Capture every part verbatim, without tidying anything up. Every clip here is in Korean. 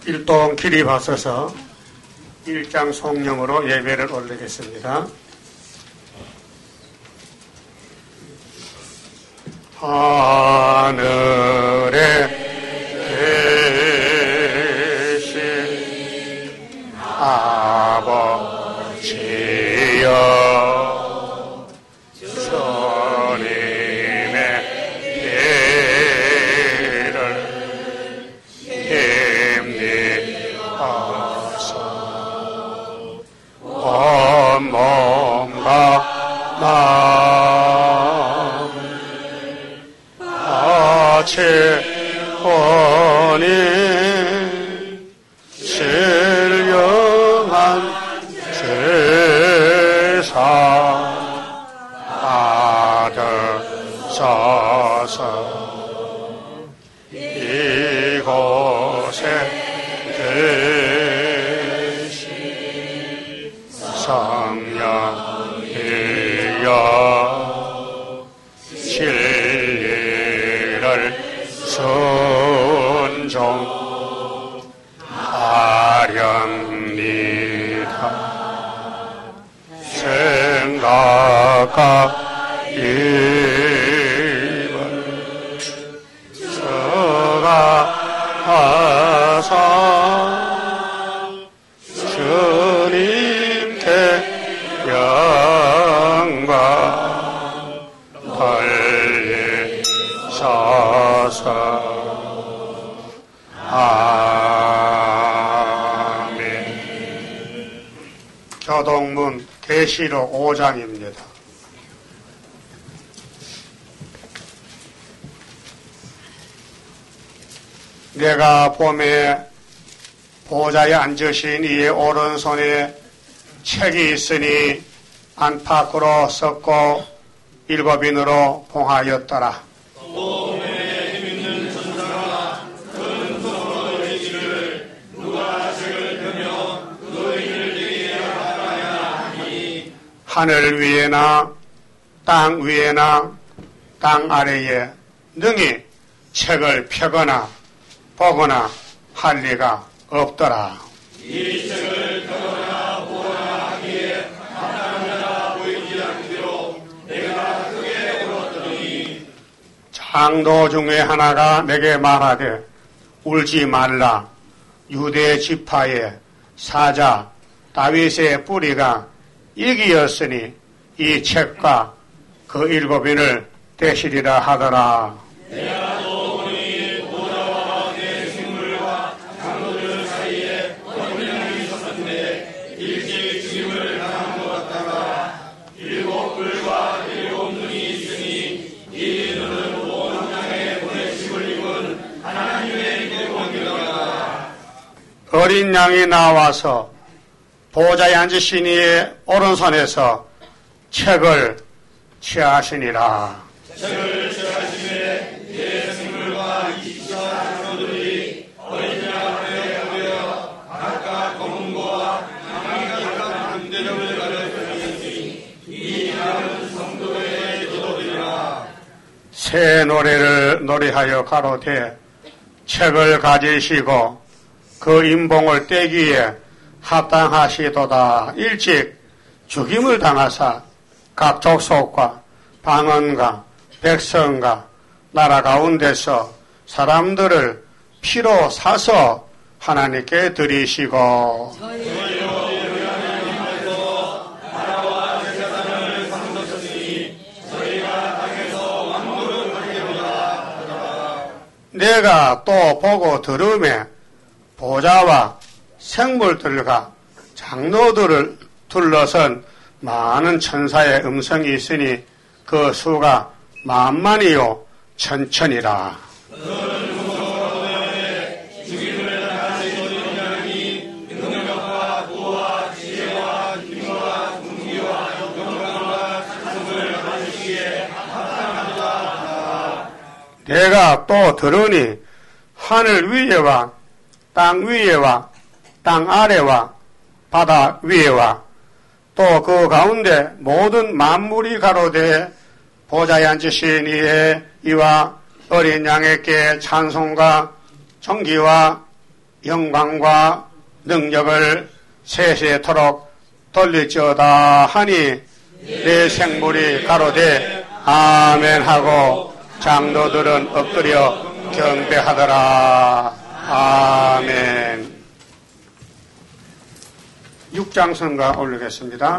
일동 기립하셔서 일장 송념으로 예배를 올리겠습니다. 하늘에 계신 아버지여, 주님의 길을 힘입어서 온 몸과 마음을 바치오니 신령한 제사 받으소서. 이곳에 계신 성령이여, 진리를 순종하렵니다. 생각과 입을 서가하사 주님께 영광 돌리소서. 아멘. 교동문 계시록 오 장입니다. 내가 봄에 보좌에 앉으신 이의 오른손에 책이 있으니 안팎으로 썩고 일곱 인으로 봉하였더라. 봄에 힘있는 천사가 큰 소리로 이르기를 누가 책을 펴며 그 인을 내게 하라냐 하니, 하늘 위에나 땅 위에나 땅 아래에 능히 책을 펴거나 보거나 할 리가 없더라. 이 책을 펴거나 보거나 하기에 합당한 자가 보이지 않기로 내가 크게 울었더니, 장도 중에 하나가 내게 말하되 울지 말라. 유대 지파의 사자 다윗의 뿌리가 이기였으니 이 책과 그 일곱인을 되시리라 하더라. 내가 또 보니 보좌와 가운데 생물과 장로들 사이에 어린 양이 있었는데 일찍 죽임을 당한 것 같다가 일곱 뿔과 일곱 눈이 있으니 이 눈은 온 땅에 보내심을 입은 하나님의 일곱이라. 어린 양이 나와서 보좌에 앉으신 이의 오른손에서 책을 취하시니라. 책을 취하심에 이에 생물과 이십사 장로들이 어린 양 앞에 모여 각각 검은고와 양이 각각 군대접을 가졌으니 이 양은 성도의 도도들이라. 새 노래를 노래하여 가로되 책을 가지시고 그 인봉을 떼기에 합당하시도다. 일찍 죽임을 당하사 각 족속과 방언과 백성과 나라 가운데서 사람들을 피로 사서 하나님께 드리시고 나라와 제사장을 삼으셨으니 저희가 땅에서 왕국을 받게보다. 내가 또 보고 들음에 보좌와 생물들과 장로들을 둘러선 많은 천사의 음성이 있으니 그 수가 만만이요 천천이라. 죽임을 당하신 어린 양이 능력과 부와 지혜와 힘과 공기와 영광과 찬송을 받으시기에 합당하도다. 내가 또 들으니 하늘 위에와 땅 위에와 땅 아래와 바다 위에와 또 그 가운데 모든 만물이 가로되 보좌에 앉으신 이의 이와 어린 양에게 찬송과 존귀와 영광과 능력을 세세토록 돌릴지어다 하니 내 생물이 가로되 아멘 하고 장로들은 엎드려 경배하더라. 아멘. 육장선가 올리겠습니다.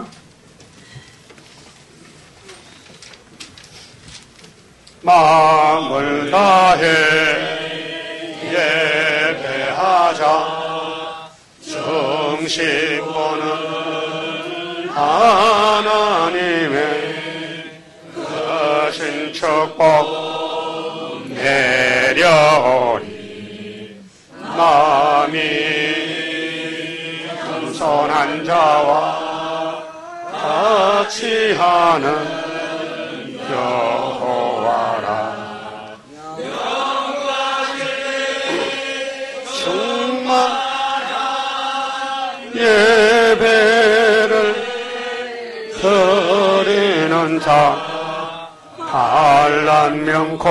마음을 다해 예배하자. 정신보는 하나님의 크신 축복 내려오리. 마음이 겸손한 자와 같이 하는 여호와라. 충만 예배를 드리는 자 반란 명코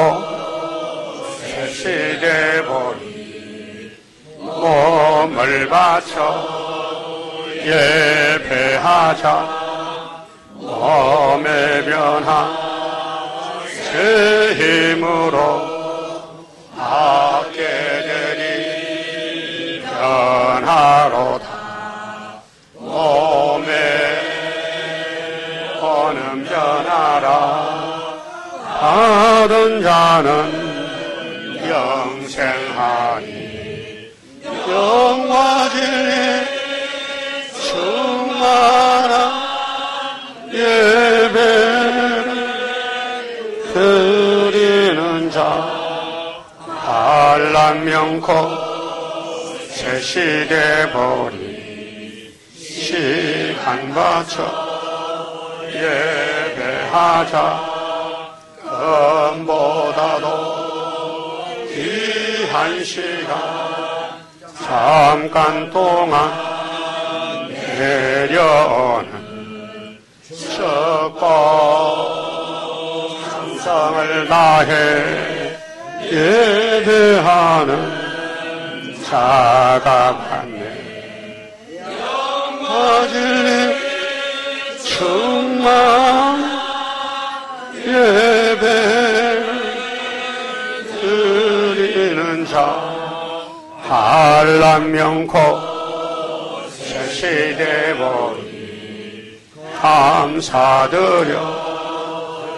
새시대 보리. 몸을 바쳐 예배하자. 몸의 변화 새 힘으로 받게 되리. 변화로다. 몸에 오는 변화라. 받은 자는 영생하니. 영과 진리 충만한 예배를 드리는 자 반란 명코 새시대 보리. 시간 바쳐 예배하자. 금보다도 귀한 시간 잠깐 동안 내려오는 축복 충성을 다해 예배하는 자가 많네. 영과 진리 충만 예배를 드리는 자 반란 명코 새시대 보리. 감사드려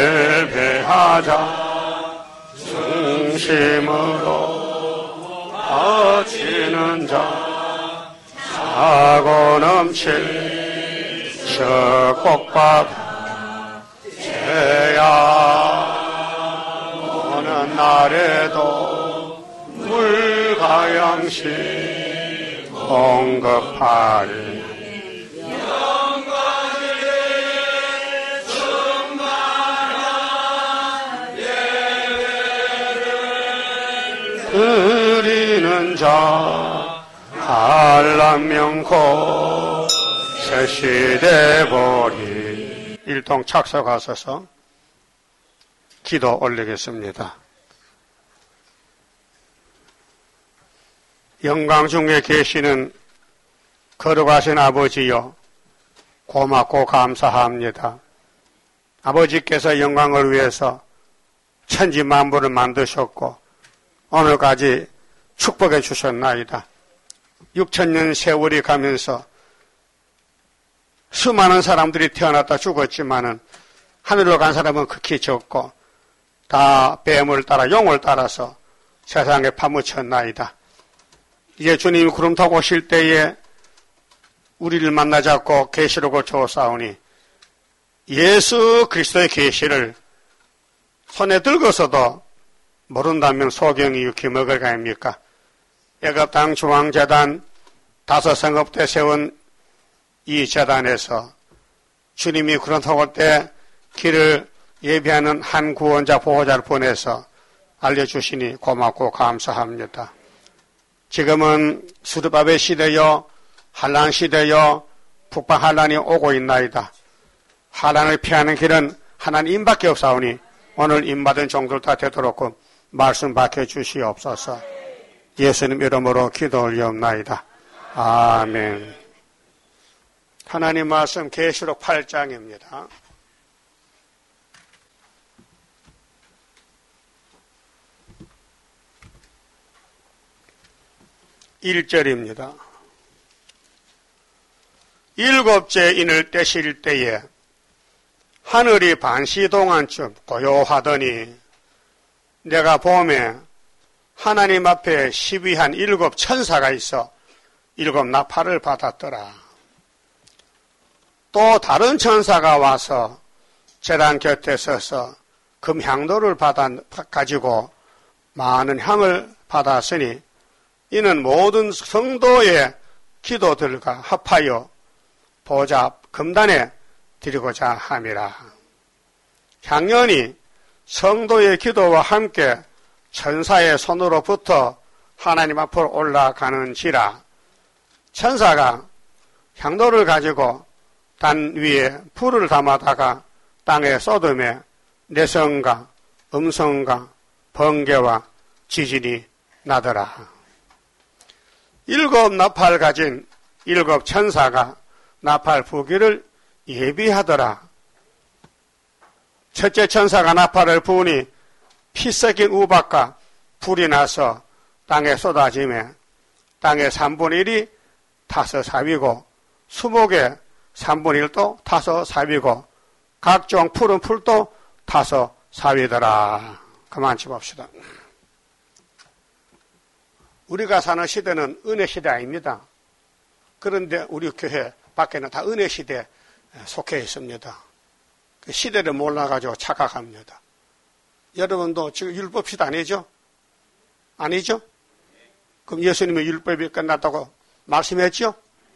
예배하자. 중심으로 바치는 자 사고 넘칠 축복받아. 죄야 오는 날에도 물과 양식 공급하리. 드리는 자 반란 명코 새시대 보리. 일동 착석하셔서 기도 올리겠습니다. 영광 중에 계시는 거룩하신 아버지여, 고맙고 감사합니다. 아버지께서 영광을 위해서 천지 만물을 만드셨고 오늘까지 축복해 주셨나이다. 육천 년 세월이 가면서 수많은 사람들이 태어났다 죽었지만은 하늘로 간 사람은 극히 적고 다 뱀을 따라 용을 따라서 세상에 파묻혔나이다. 이제 주님이 구름 타고 오실 때에 우리를 만나잡고 계시록을 주었사오니 예수 그리스도의 계시를 손에 들고서도 모른다면 소경이 유키 먹을 거 아닙니까? 애굽 땅 중앙재단 다섯 성읍 때 세운 이 재단에서 주님이 구름 타고 올 때 길을 예비하는 한 구원자 보호자를 보내서 알려주시니 고맙고 감사합니다. 지금은 수르바벨 시대여 한란 시대여 북방 한란이 오고 있나이다. 한란을 피하는 길은 하나님밖에 없사오니 오늘 임받은 종들 다 되도록 말씀 밝혀 주시옵소서. 예수님 이름으로 기도 올리옵나이다. 아멘. 하나님 말씀 계시록 팔 장입니다. 일 절입니다. 일곱째 인을 떼실 때에 하늘이 반시 동안쯤 고요하더니 내가 봄에 하나님 앞에 시비한 일곱 천사가 있어 일곱 나팔을 받았더라. 또 다른 천사가 와서 제단 곁에 서서 금향도를 받아 가지고 많은 향을 받았으니 이는 모든 성도의 기도들과 합하여 보좌 금단에 드리고자 함이라. 향연이 성도의 기도와 함께 천사의 손으로부터 하나님 앞으로 올라가는지라. 천사가 향도를 가지고 단 위에 불을 담아다가 땅에 쏟음에 내성과 음성과 번개와 지진이 나더라. 일곱 나팔 가진 일곱 천사가 나팔 부기를 예비하더라. 첫째 천사가 나팔을 부으니 피 섞인 우박과 불이 나서 땅에 쏟아지며 땅의 삼분의 일이 타서 사위고 수목의 삼분의 일도 타서 사위고 각종 푸른 풀도 타서 사위더라. 그만 짚읍시다. 우리가 사는 시대는 은혜 시대 아닙니다. 그런데 우리 교회 밖에는 다 은혜 시대에 속해 있습니다. 그 시대를 몰라가지고 착각합니다. 여러분도 지금 율법 시대 아니죠? 아니죠? 그럼 예수님의 율법이 끝났다고 말씀했죠?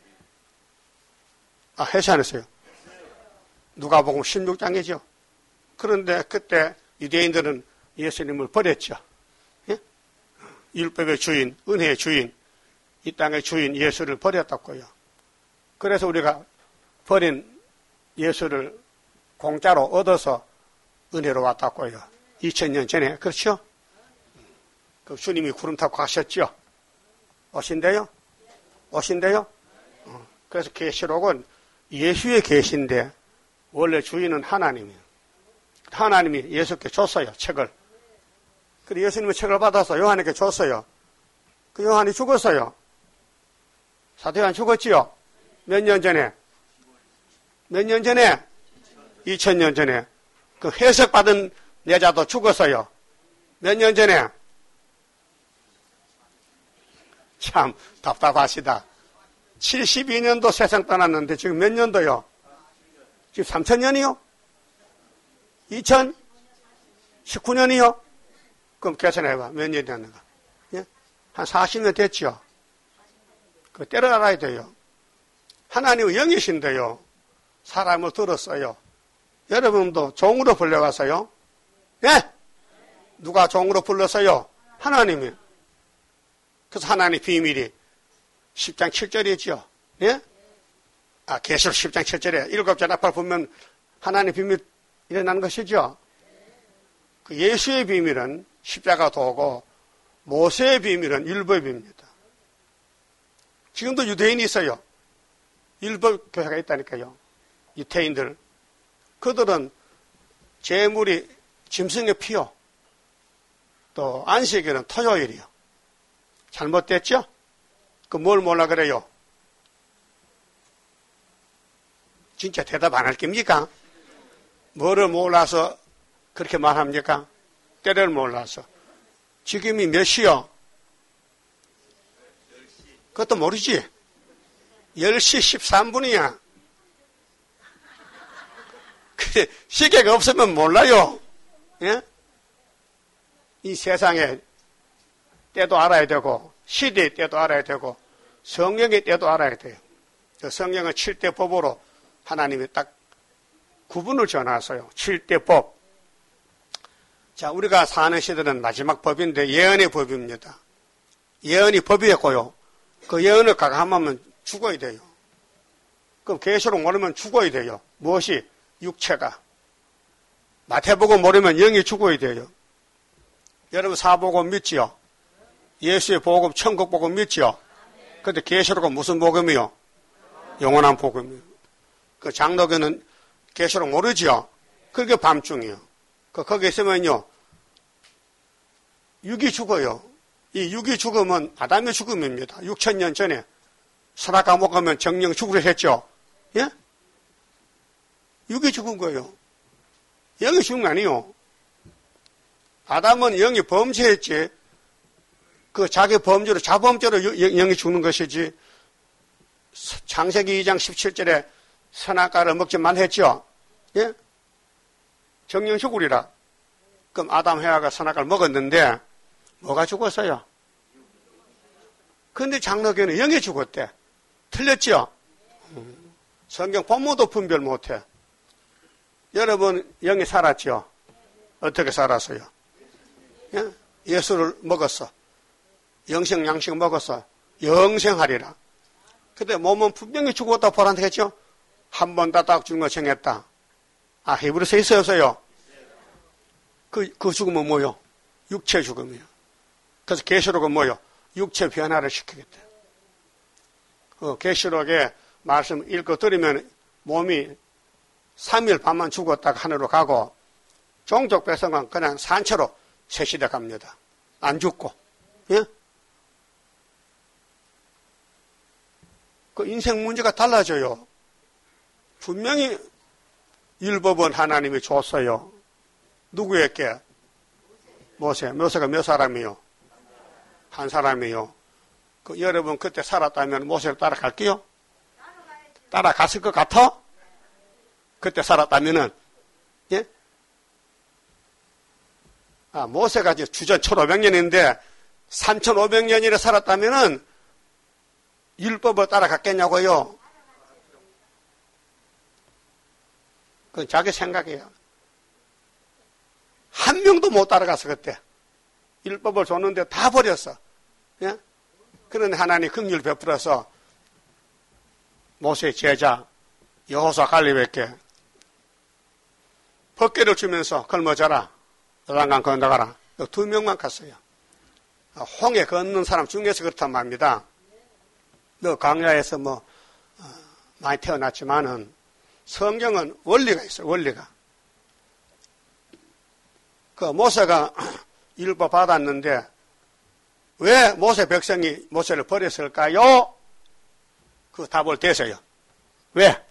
아, 해서 안 했어요? 누가복음 십육 장이죠? 그런데 그때 유대인들은 예수님을 버렸죠. 예? 율법의 주인, 은혜의 주인, 이 땅의 주인 예수를 버렸다고요. 그래서 우리가 버린 예수를 공짜로 얻어서 은혜로 왔다고요. 이천 년 전에. 그렇죠? 그 주님이 구름 타고 가셨죠? 오신대요? 오신대요? 어. 그래서 계시록은 예수의 계시인데 원래 주인은 하나님이에요. 하나님이 예수께 줬어요. 책을. 그리고 예수님의 책을 받아서 요한에게 줬어요. 그 요한이 죽었어요. 사도 요한 죽었지요? 몇 년 전에? 몇 년 전에? 이천 년 전에. 그 해석받은 여자도 죽었어요. 몇 년 전에? 참 답답하시다. 칠십이 년도 세상 떠났는데 지금 몇 년도요? 지금 삼천 년이요? 이천십구 년이요? 그럼 계산해봐. 몇 년이 됐는가? 예? 한 사십 년 됐죠? 그 때려 알아야 돼요. 하나님은 영이신데요. 사람을 들었어요. 여러분도 종으로 불려가서요? 예? 누가 종으로 불렀어요? 하나님이. 그래서 하나님 비밀이 십 장 칠 절이죠. 예? 아, 계시록 십 장 칠 절에 일곱 자 나팔 보면 하나님 비밀 일어나는 것이죠. 그 예수의 비밀은 십자가 도고 모세의 비밀은 율법입니다. 지금도 유대인이 있어요. 율법 교회가 있다니까요. 유태인들. 그들은 제물이 짐승의 피요. 또 안식일은 토요일이요. 잘못됐죠? 그 뭘 몰라 그래요? 진짜 대답 안 할 겁니까? 뭐를 몰라서 그렇게 말합니까? 때를 몰라서. 지금이 몇 시요? 그것도 모르지? 열 시 십삼 분이야. 그래, 시계가 없으면 몰라요. 예? 이 세상에 때도 알아야 되고, 시대의 때도 알아야 되고, 성령의 때도 알아야 돼요. 성령은 칠 대 법으로 하나님이 딱 구분을 지어놨어요. 칠 대 법. 자, 우리가 사는 시대는 마지막 법인데 예언의 법입니다. 예언이 법이었고요. 그 예언을 가감하면 죽어야 돼요. 그럼 계시록 모르면 죽어야 돼요. 무엇이? 육체가. 마태복음 모르면 영이 죽어야 돼요. 여러분 사복음 믿지요? 예수의 복음, 천국 복음 믿죠? 근데 계시록은 무슨 복음이요? 영원한 복음이요. 그 장로교는 계시록 모르죠? 그게 밤중이요. 그, 거기 있으면요, 육이 죽어요. 이 육이 죽으면 아담의 죽음입니다. 육천 년 전에 선악 감옥하면 정령 죽으려 했죠? 예? 육이 죽은 거예요. 영이 죽은 거 아니에요. 아담은 영이 범죄했지, 그 자기 범죄로, 자범죄로 영이 죽는 것이지, 창세기 이 장 십칠 절에 선악과를 먹지 말했죠? 예? 정령 죽으리라. 그럼 아담, 해와가 선악과를 먹었는데, 뭐가 죽었어요? 근데 장로교는 영이 죽었대. 틀렸죠? 성경 본문도 분별 못해. 여러분, 영이 살았죠? 어떻게 살았어요? 예? 예수를 먹었어. 영생, 양식 먹었어. 영생하리라. 근데 몸은 분명히 죽었다 보란다 했죠? 한 번 따딱 죽은 거 정했다. 아, 히브리서에 있어요, 없어요? 그, 그 죽음은 뭐요? 육체 죽음이요. 그래서 계시록은 뭐요? 육체 변화를 시키겠다. 그 계시록에 말씀 읽고 들으면 몸이 삼 일 반만 죽었다가 하늘로 가고, 종족 백성은 그냥 산채로 세시대 갑니다. 안 죽고. 예? 그 인생 문제가 달라져요. 분명히 율법은 하나님이 줬어요. 누구에게? 모세. 모세가 몇 사람이요? 한 사람이요. 그 여러분 그때 살았다면 모세를 따라갈게요? 따라갔을 것 같아? 그때 살았다면은, 예? 아, 모세가 이제 주전 천오백 년인데 삼천오백 년이나 살았다면은 율법을 따라갔겠냐고요? 그건 자기 생각이에요. 한 명도 못 따라갔어, 그때. 율법을 줬는데 다 버렸어. 예? 그런데 하나님 긍휼 베풀어서 모세의 제자 여호수아 갈렙에게 법궤를 주면서 걸머져라. 요단강 건너가라. 두 명만 갔어요. 홍해 걷는 사람 중에서 그렇단 말입니다. 너 광야에서 뭐 어, 많이 태어났지만은 성경은 원리가 있어요. 원리가. 그 모세가 율법 받았는데 왜 모세 백성이 모세를 버렸을까요? 그 답을 대세요. 왜?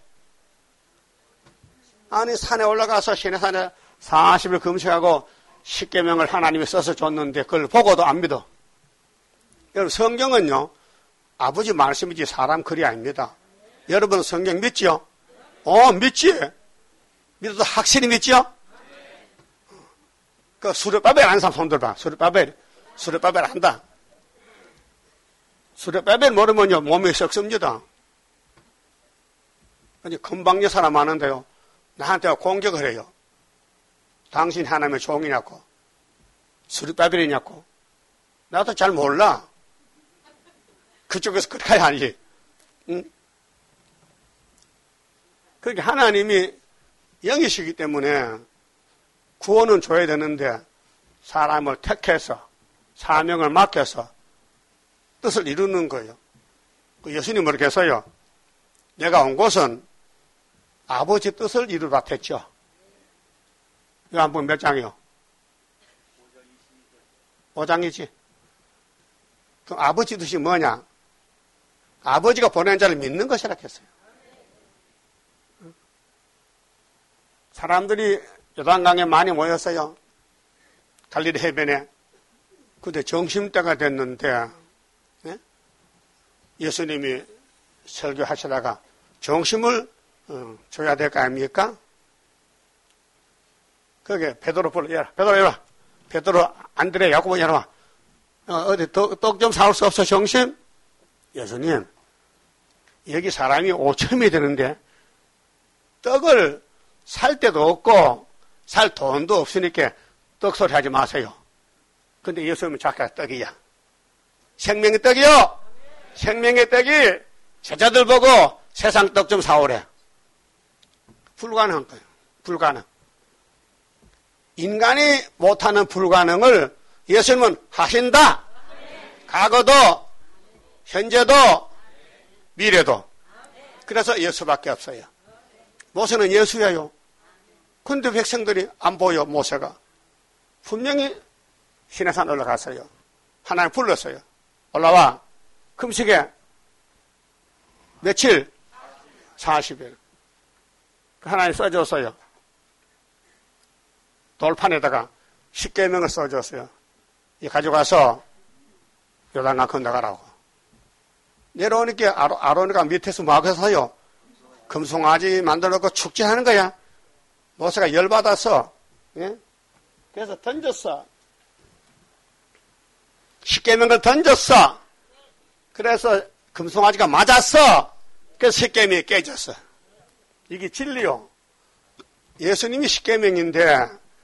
아니 산에 올라가서 시내산에 사십 일 금식하고 십계명을 하나님이 써서 줬는데 그걸 보고도 안 믿어. 여러분 성경은요 아버지 말씀이지 사람 글이 아닙니다. 여러분 성경 믿지요? 어 믿지? 믿어도 확실히 믿지요? 그 수르바벨 아는 사람 손 들어봐. 수르바벨 수르바벨 안다. 수르바벨 모르면요 몸이 썩습니다. 아니 금방 여사람 많은데요 나한테 공격을 해요. 당신 하나님의 종이냐고 수르바벨이냐고. 나도 잘 몰라. 그쪽에서 그렇게 하지. 응? 그렇게 하나님이 영이시기 때문에 구원은 줘야 되는데 사람을 택해서 사명을 맡겨서 뜻을 이루는 거예요. 그 예수님 그렇게 했어요. 내가 온 곳은 아버지 뜻을 이루라 했죠. 요한복음 몇 장이요? 오 장이지. 그럼 아버지 뜻이 뭐냐? 아버지가 보낸 자를 믿는 것이라 했어요. 사람들이 요단강에 많이 모였어요. 갈릴리 해변에. 그때 점심때가 됐는데 네? 예수님이 설교하시다가 점심을 어, 줘야 될 거 아닙니까? 거기에 베드로 불러. 야, 베드로 이리와. 베드로, 안드레, 야고보 이리와. 어, 어디 떡 좀 사올 수 없어 점심? 예수님 여기 사람이 오천이 되는데 떡을 살 데도 없고 살 돈도 없으니까 떡소리 하지 마세요. 근데 예수님은 작가 떡이야. 생명의 떡이요. 생명의 떡이 제자들 보고 세상 떡 좀 사오래. 불가능한 거예요. 불가능. 인간이 못하는 불가능을 예수님은 하신다. 과거도, 현재도, 미래도. 그래서 예수밖에 없어요. 모세는 예수예요. 근데 백성들이 안 보여, 모세가. 분명히 시내산 올라갔어요. 하나님 불렀어요. 올라와. 금식에 며칠? 사십 일. 하나님 써줬어요. 돌판에다가 십계명을 써줬어요. 이 가져가서 요단강 건너가라고. 내려오니까 아론이가 밑에서 뭐 하겠어요? 금송아지 만들어놓고 축제하는 거야. 모세가 열받아서, 예? 그래서 던졌어. 십계명을 던졌어. 그래서 금송아지가 맞았어. 그래서 십계명이 깨졌어. 이게 진리요. 예수님이 십계명인데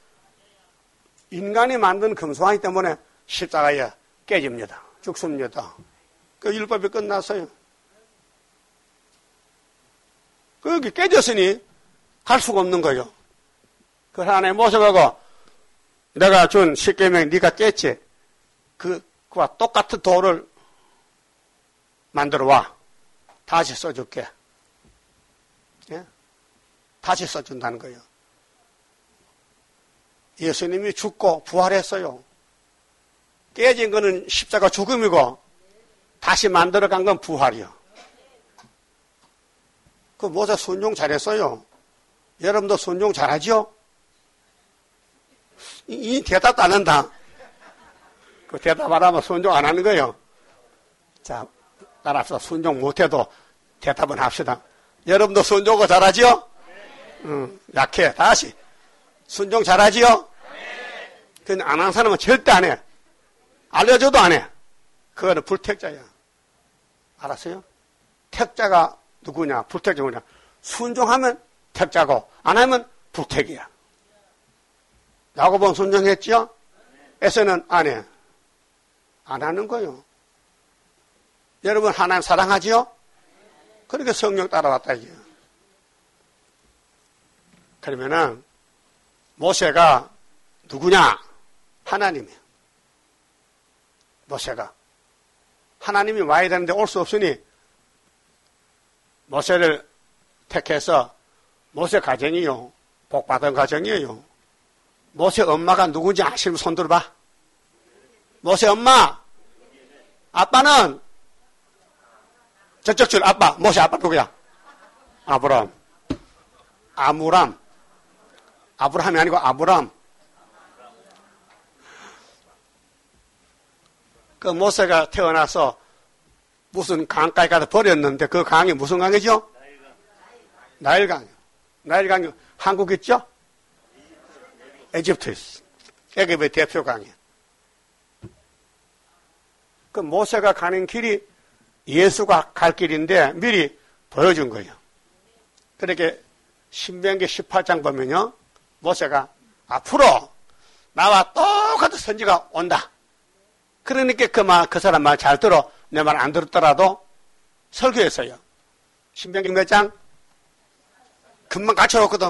인간이 만든 금송아지 때문에 십자가에 깨집니다. 죽습니다. 그 율법이 끝났어요. 그게 깨졌으니 갈 수가 없는 거예요. 그 하나님 모셔가고 내가 준 십계명 네가 깼지? 그, 그와 똑같은 돌을 만들어 와. 다시 써줄게. 예? 다시 써준다는 거예요. 예수님이 죽고 부활했어요. 깨진 거는 십자가 죽음이고 다시 만들어간 건 부활이요. 그 모세 순종 잘했어요. 여러분도 순종 잘하죠? 이, 이 대답도 안 한다. 그 대답 안 하면 순종 안 하는 거예요. 자, 따라서 순종 못해도 대답은 합시다. 여러분도 순종을 잘하지요? 응, 약해. 다시. 순종 잘하지요? 근데 안 하는 사람은 절대 안 해. 알려줘도 안 해. 그거는 불택자야. 알았어요? 택자가 누구냐? 불택자 누구냐? 순종하면 택자고 안 하면 불택이야. 야고보는 순종했지요? 에서는 안 해. 안 하는 거요. 여러분 하나님 사랑하지요? 그러니까 성령 따라왔다 이게. 그러면은 모세가 누구냐? 하나님이에요. 모세가 하나님이 와야 되는데 올 수 없으니 모세를 택해서 모세 가정이요. 복받은 가정이에요. 모세 엄마가 누군지 아시면 손 들어봐. 모세 엄마. 아빠는 저쪽 줄 아빠. 모세 아빠 누구야? 아브람. 아무람. 아브라함이 아니고 아브람. 그 모세가 태어나서 무슨 강가에 가서 버렸는데 그 강이 무슨 강이죠? 나일강. 나일강이 한국 있죠? 에집트 있어. 애굽의 대표 강이야. 그 모세가 가는 길이 예수가 갈 길인데 미리 보여준 거예요. 그렇게 신명기 십팔 장 보면요. 모세가 앞으로 나와 똑같은 선지가 온다. 그러니까 그 말, 그 사람 말 잘 들어. 내 말 안 들었더라도 설교했어요. 신명기 몇 장? 금방 갖춰놓거든.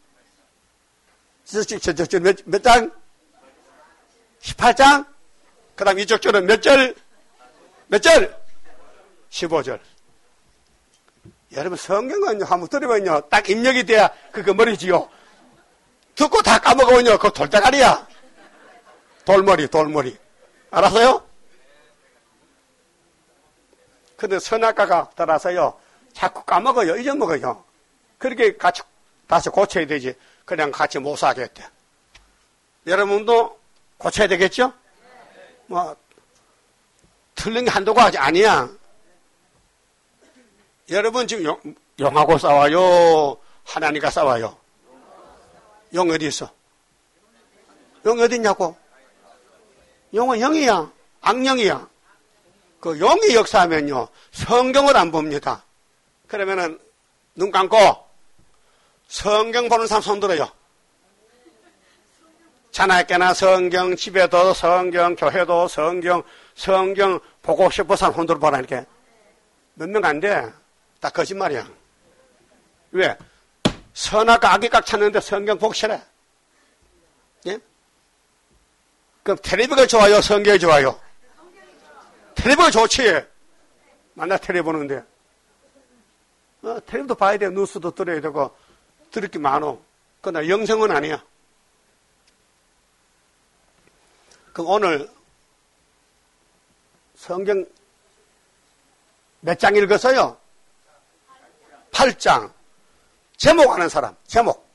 저, 저, 저, 저, 몇, 몇 장? 십팔 장? 그 다음 이쪽 줄은 몇 절? 몇 절? 십오 절. 여러분 성경은 한번 들으면요. 딱 입력이 돼야 그거 머리지요. 듣고 다 까먹으면요. 그거 돌대가리야. 돌머리, 돌머리. 알았어요? 근데 선악과가 따라서요. 자꾸 까먹어요. 잊어먹어요. 그렇게 같이 다시 고쳐야 되지. 그냥 같이 못 사겠대. 여러분도 고쳐야 되겠죠? 뭐 틀린 게 한도가 아니야. 여러분 지금 용, 용하고 싸워요? 하나님과 싸워요? 용 어디 있어? 용 어디 있냐고? 용은 영이야. 악령이야. 그 용이 역사하면요. 성경을 안 봅니다. 그러면은 눈 감고 성경 보는 사람 손 들어요. 자나깨나 성경, 집에도 성경, 교회도 성경, 성경 보고 싶어 사람 손 들어보라니까. 몇 명 안 돼. 다 거짓말이야. 왜? 선악과 악이 꽉 찼는데 성경 보기 싫어. 예? 그럼 텔레비가 좋아요? 성경이 좋아요? 텔레비가 좋지. 만나 텔레비 보는데. 어, 텔레비도 봐야 돼. 뉴스도 들어야 되고, 들을 게 많어. 그러나 영성은 아니야. 그럼 오늘 성경 몇 장 읽었어요? 팔 장. 제목 아는 사람, 제목.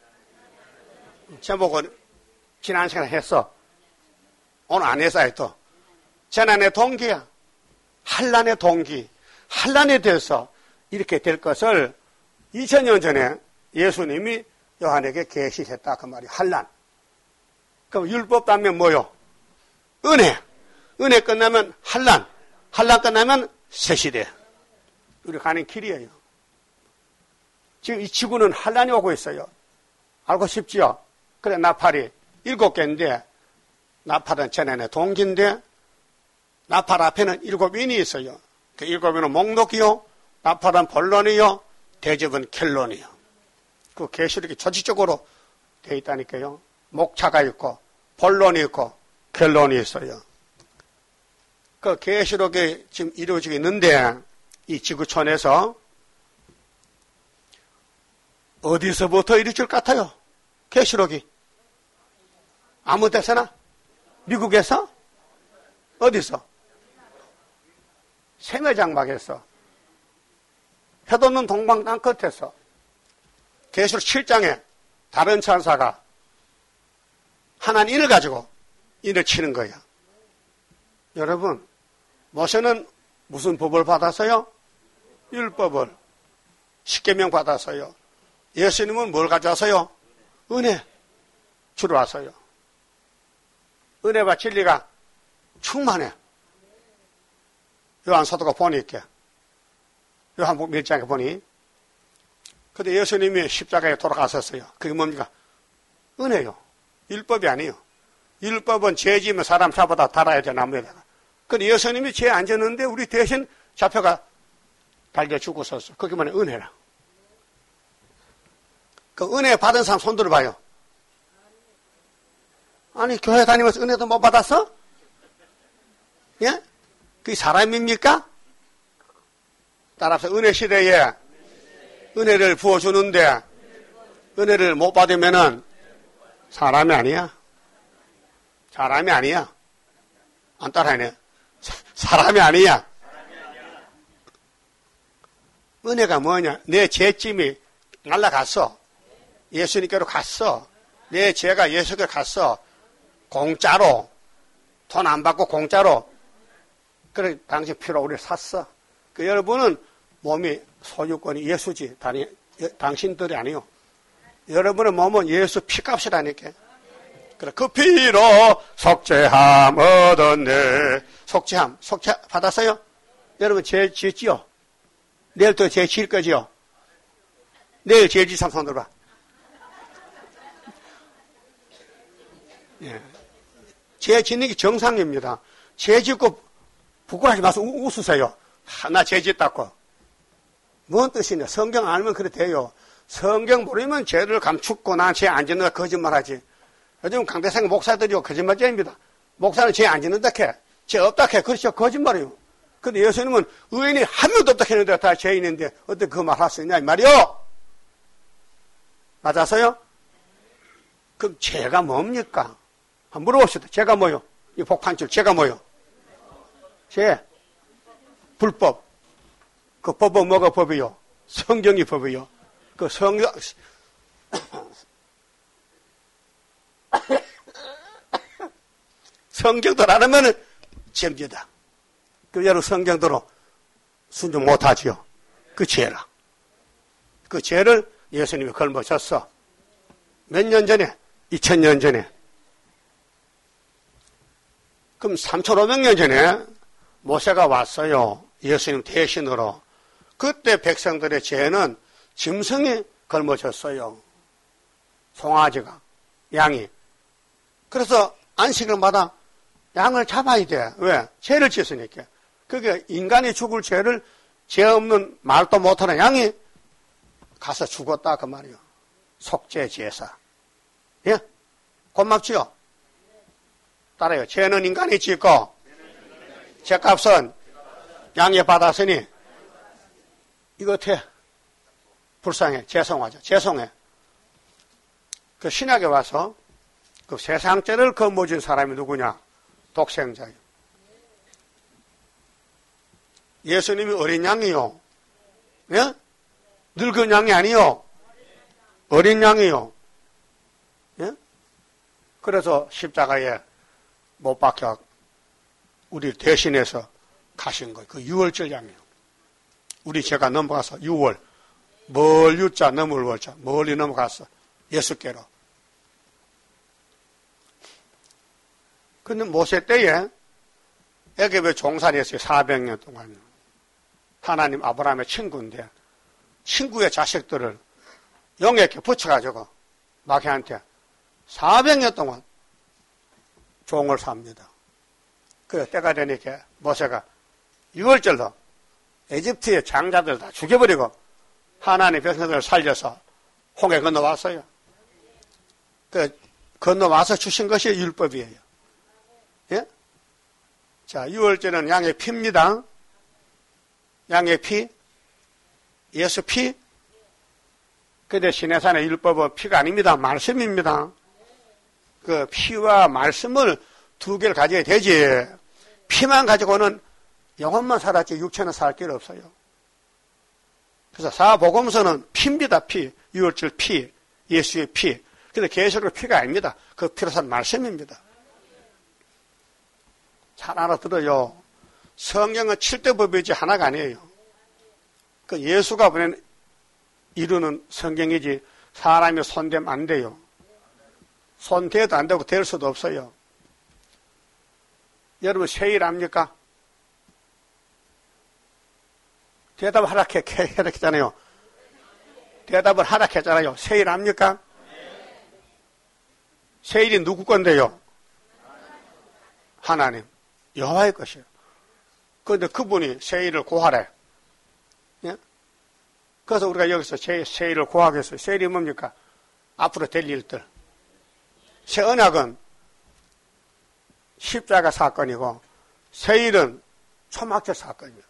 제목은 지난 시간에 했어. 오늘 안 해서 또. 재난의 동기야. 환난의 동기. 환난에 대해서 이렇게 될 것을 이천 년 전에 예수님이 요한에게 계시했다. 그 말이 환난. 그럼 율법 다음에 뭐요? 은혜. 은혜 끝나면 환난. 환난 끝나면 새시대. 우리 가는 길이에요. 지금 이 지구는 환난이 오고 있어요. 알고 싶지요? 그래, 나팔이 일곱 개인데, 나팔은 재난의 동기인데, 나팔 앞에는 일곱 인이 있어요. 그 일곱 인은 목록이요, 나팔은 본론이요, 대접은 결론이요. 그 계시록이 조직적으로 되어 있다니까요. 목차가 있고, 본론이 있고, 결론이 있어요. 그 계시록이 지금 이루어지고 있는데, 이 지구촌에서 어디서부터 이루어질 것 같아요? 계시록이. 아무 데서나? 미국에서? 어디서? 세매장막에서. 해돋는 동방 땅 끝에서. 계시록 칠 장에 다른 천사가 하나님 인을 가지고 인을 치는 거야. 여러분, 모세는 무슨 법을 받았어요? 율법을. 십계명 받았어요. 예수님은 뭘 가져왔어요? 은혜. 주러 왔어요. 은혜와 진리가 충만해. 요한 사도가 보니까. 요한복음 일 장에 보니. 근데 예수님이 십자가에 돌아가셨어요. 그게 뭡니까? 은혜요. 율법이 아니에요. 율법은 죄 지으면 사람 잡아다 달아야 돼, 나무에다가. 근데 예수님이 죄 안 졌는데 우리 대신 잡혀가 달려 죽었었어. 그게 뭐냐? 은혜라. 그 은혜 받은 사람 손 들어봐요. 아니, 교회 다니면서 은혜도 못 받았어? 예? 그게 사람입니까? 따라서 은혜 시대에 은혜를 부어주는데 은혜를 못 받으면은 사람이 아니야. 사람이 아니야. 안 따라하네. 사람이 아니야. 은혜가 뭐냐? 내 죄짐이 날라갔어. 예수님께로 갔어. 내 죄가 예수께로 갔어. 공짜로. 돈 안 받고 공짜로. 그래, 당신 피로 우리를 샀어. 그 여러분은 몸이 소유권이 예수지. 다니, 당신들이 아니요. 여러분의 몸은 예수 피값이라니까. 그래, 그 피로 속죄함 얻었네. 속죄함. 속죄 받았어요? 여러분 죄 지었지요? 내일 또 죄 지을 거지요? 내일 죄 지은 사람 손 들어봐. 예. 죄 짓는 게 정상입니다. 죄 짓고 부끄러워하지 마세요. 웃으세요. 하, 나 죄 짓다고. 뭔 뜻이냐? 성경 알면 그래 돼요. 성경 모르면 죄를 감추고 난 죄 안 짓는다 거짓말하지. 요즘 강대상 목사들이요 거짓말쟁입니다. 목사는 죄 안 짓는다 캐. 죄 없다 캐. 그렇죠. 거짓말이요. 근데 예수님은 의인이 한 명도 없다 캐는데 다 죄인인데 어떻게 그 말 할 수 있냐 이 말이요. 맞았어요? 그럼 죄가 뭡니까? 한번 물어봅시다. 죄가 뭐요? 이 복판줄 죄가 뭐요? 죄. 불법. 그 법은 뭐가 법이요? 성경이 법이요. 그 성경 성경도 안 하면은 죄입니다. 그 여러분 성경대로 순종 못하지요. 그 죄라. 그 죄를 예수님이 걸머졌어. 몇 년 전에? 이천 년 전에. 그럼 삼천오백 년 전에 모세가 왔어요. 예수님 대신으로. 그때 백성들의 죄는 짐승이 걸머졌어요. 송아지가, 양이. 그래서 안식일마다 양을 잡아야 돼. 왜? 죄를 지었으니까. 그게 인간이 죽을 죄를 죄 없는 말도 못하는 양이 가서 죽었다 그 말이요. 속죄 제사. 예? 고맙지요? 따라요. 죄는 인간이 짓고 죗값은 양에 받았으니 이거 어때? 불쌍해. 죄송하죠. 죄송해. 그 신약에 와서 그 세상죄를 거머쥔 사람이 누구냐? 독생자예요. 예수님이 어린 양이요. 예? 늙은 양이 아니요. 어린 양이요. 예? 그래서 십자가에 못 박혀 우리 대신해서 가신 거예요. 그 유월절 양이요. 우리 죄가 넘어가서 유월. 멀 유자 넘을 월자. 멀리 넘어가서 예수께로. 근데 모세 때에 애굽에 종살이했어요. 사백 년 동안. 하나님 아브라함의 친구인데 친구의 자식들을 영에게 붙여가지고 마귀한테 사백 년 동안 종을 삽니다. 그 때가 되니까 모세가 유월절로 에집트의 장자들 다 죽여버리고 하나님의 백성들을 살려서 홍해 건너왔어요. 그 건너와서 주신 것이 율법이에요. 예? 자, 유월절은 양의 피입니다. 양의 피, 예수 피. 근데 시내산의 율법은 피가 아닙니다. 말씀입니다. 그 피와 말씀을 두 개를 가져야 되지. 피만 가지고는 영혼만 살았지 육체는 살 길 없어요. 그래서 사복음서는 피입니다. 피, 유월절 피, 예수의 피. 근데 계시록 피가 아닙니다. 그 피로 산 말씀입니다. 잘 알아들어요. 성경은 칠대 법이지 하나가 아니에요. 그 예수가 보낸 이루는 성경이지 사람이 손대면 안 돼요. 손대도 안 되고 될 수도 없어요. 여러분 세일 압니까? 대답을 하락했잖아요. 대답을 하락했잖아요. 세일 압니까? 세일이 누구 건데요? 하나님, 여호와의 것이에요. 그런데 그분이 세일을 고하래. 예? 그래서 우리가 여기서 세, 세일을 고하겠어요. 세일이 뭡니까? 앞으로 될 일들. 새 언약은 십자가 사건이고 세일은 초막절 사건입니다.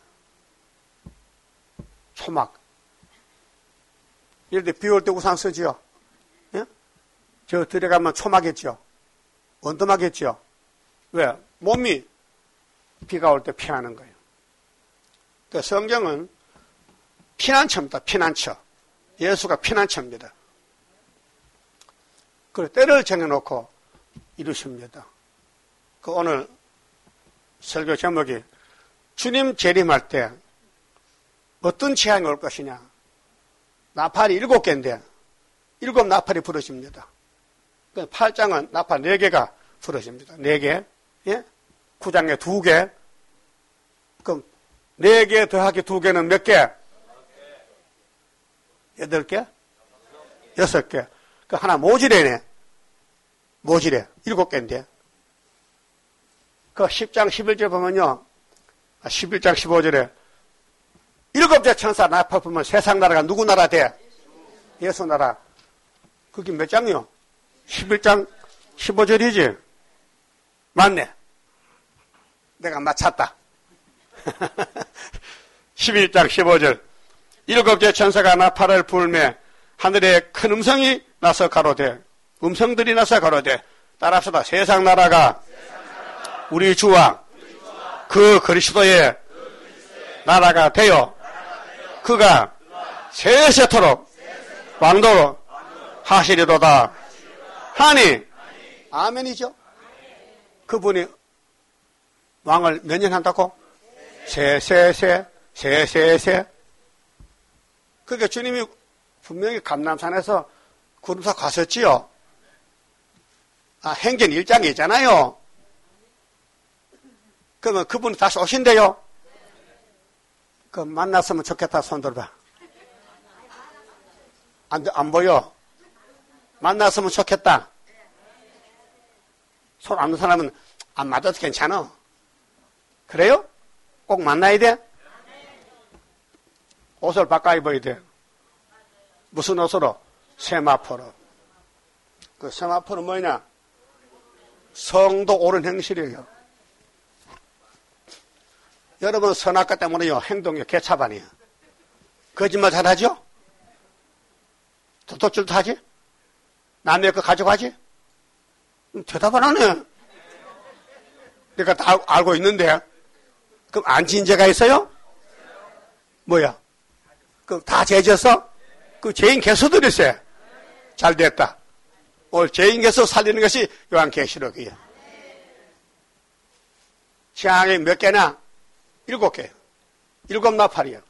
초막. 예를 들어 비 올 때 우산 쓰지요. 예? 저 들어가면 초막했지요. 원도막했지요. 왜? 몸이 비가 올 때 피하는 거예요. 그 성경은 피난처입니다. 피난처. 예수가 피난처입니다. 그리고 때를 정해놓고 이루십니다. 그 오늘 설교 제목이 주님 재림할 때 어떤 재앙이 올 것이냐. 나팔이 일곱 개인데 일곱 나팔이 부러집니다. 팔 장은 나팔 네 개가 부러집니다. 네 개. 예? 구 장에 두 개. 그럼 네 개 더하기 두 개는 몇 개? 여덟 개? 여섯 개. 그 하나 모지래네. 모지래. 일곱 개인데. 그 십 장 십일 절 보면요. 십일 장 십오 절에 일곱째 천사 나팔 불면 세상 나라가 누구 나라 돼? 예수 나라. 그게 몇 장이요? 십일 장 십오 절이지? 맞네. 내가 맞췄다. 십일 장 십오 절. 일곱째 천사가 나팔을 불매 하늘에 큰 음성이 나서 가로되 음성들이 나서 가로되 따라합시다. 세상 나라가 우리 주와 그 그리스도의 나라가 되어 그가 세세토록 왕도로 하시리로다 하니 아멘이죠. 그분이 왕을 몇 년 한다고? 세세세 세세세. 그러니까 주님이 분명히 감람산에서 구름사 가셨지요. 아, 행전 일 장에 있잖아요. 그러면 그분이 다시 오신대요. 그 만났으면 좋겠다. 손 들어봐. 안, 안 보여. 만났으면 좋겠다. 손 안 든 사람은 안 맞아도 괜찮아. 그래요? 꼭 만나야 돼? 옷을 바꿔 입어야 돼. 무슨 옷으로? 세마포로. 그 세마포는 뭐냐? 성도 옳은 행실이에요. 여러분 선악과 때문에요. 행동이 개차반이에요. 거짓말 잘하죠? 도둑질도 하지? 남의 거 가져가지? 대답을 안 해. 내가 다 알고 있는데. 그럼 안 진 죄가 있어요? 뭐야? 그럼 다 죄졌어? 그 죄인 개수들이세요. 잘 됐다. 오늘 죄인 개수 살리는 것이 요한계시록이에요. 시향이 몇 개나? 일곱 개요. 일곱 나팔이요.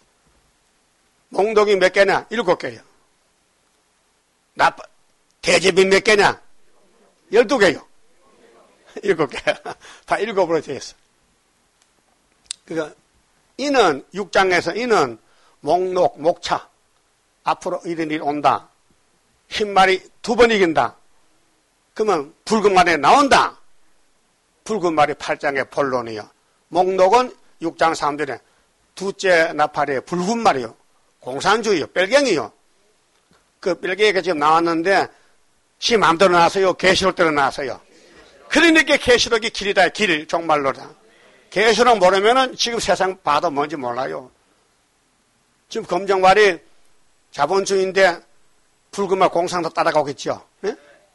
몽독이 몇 개나? 일곱 개요. 나팔, 대접이 몇 개냐? 열두 개요. 일곱 개. 다 일곱으로 되어 있어. 그러니까, 이는, 육 장에서 이는 목록, 목차. 앞으로 이런 일이 온다. 흰말이 두 번 이긴다. 그러면 붉은 말이 나온다. 붉은 말이 팔 장의 본론이요. 목록은 육 장 삼 절에 두째 나팔의 붉은 말이요. 공산주의요. 뺄갱이요. 그 뺄갱이가 지금 나왔는데 지 마음대로 나왔어요. 계시록대로 나왔어요. 그러니까 계시록이 길이다. 길 정말로다. 계시록 모르면은 지금 세상 봐도 뭔지 몰라요. 지금 검정말이 자본주의인데 붉은 말 공산도 따라가겠죠. 예?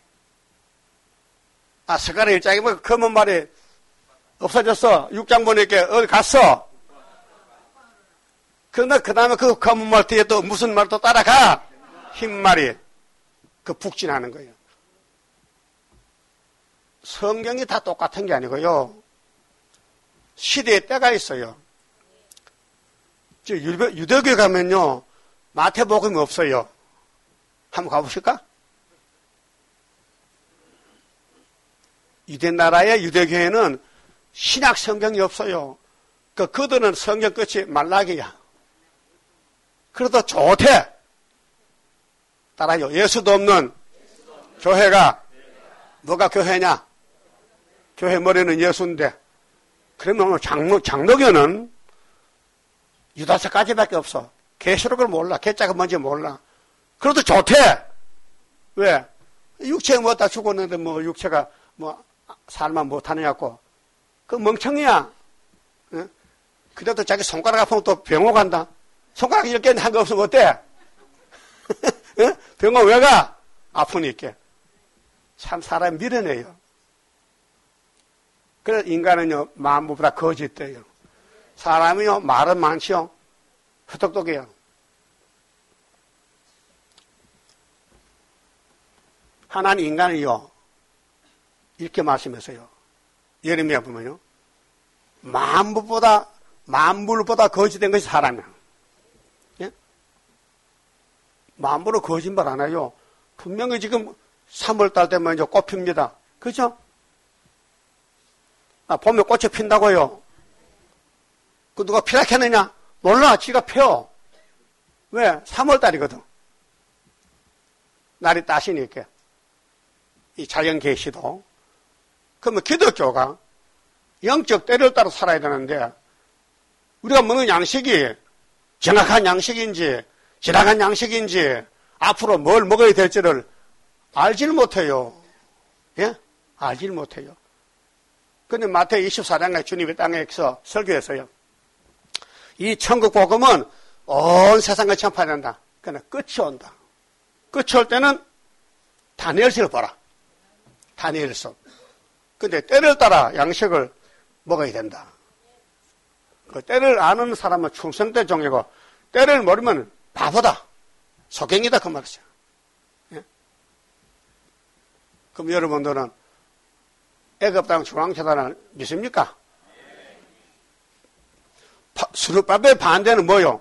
아, 스가랴 일 장에 뭐 검은 말이 없어졌어. 육 장 보니까 어디 갔어. 그런데 그 다음에 그 검은 말 뒤에 또 무슨 말 또 따라가? 흰 말이 그 북진하는 거예요. 성경이 다 똑같은 게 아니고요. 시대에 때가 있어요. 저 유대교에 가면요. 마태복음이 없어요. 한번 가보실까? 유대 나라의 유대교회는 신약 성경이 없어요. 그, 그들은 성경 끝이 말라기야. 그래도 좋대. 따라요. 예수도 없는 교회가 뭐가 교회냐? 교회 머리는 예수인데. 그러면 장로, 장로교는 유다서까지밖에 없어. 계시록을 몰라. 계자가 뭔지 몰라. 그래도 좋대. 왜? 육체가 뭐 다 죽었는데 뭐 육체가 뭐 살만 못하느냐고. 그 멍청이야. 어? 그래도 자기 손가락 아프면 또 병원 간다. 손가락 열 개는 한 거 없으면 어때? 어? 병원 왜 가? 아프니까. 참 사람 미련해요. 그래서 인간은요, 만물보다 거짓돼요. 사람이요, 말은 많지요. 허덕덕해요. 하나님 인간을요, 이렇게 말씀했어요. 예레미야 보면요. 만물보다, 만물보다 거짓된 것이 사람이야. 예? 만물은 거짓말 안 해요. 분명히 지금 삼월달 되면 이제 꽃 핍니다. 그죠? 아, 봄에 꽃이 핀다고요. 그 누가 피라 했느냐? 몰라. 지가 펴. 왜? 삼월달이거든. 날이 따시니까. 이 자연 계시도. 그러면 기독교가 영적 때를 따라 살아야 되는데 우리가 먹는 양식이 정확한 양식인지 지나간 양식인지 앞으로 뭘 먹어야 될지를 알질 못해요. 예? 알질 못해요. 근데 마태복음 이십사 장에 주님이 땅에서 설교했어요. 이 천국 복음은 온 세상을 전파한다. 그러나 끝이 온다. 끝이 올 때는 다니엘서를 봐라. 다니엘서. 근데 때를 따라 양식을 먹어야 된다. 그 때를 아는 사람은 충성된 종이고 때를 모르면 바보다. 소경이다 그 말이죠. 예? 그럼 여러분들은 애굽 땅 중앙재단을 믿습니까? 수르바벨 반대는 뭐요?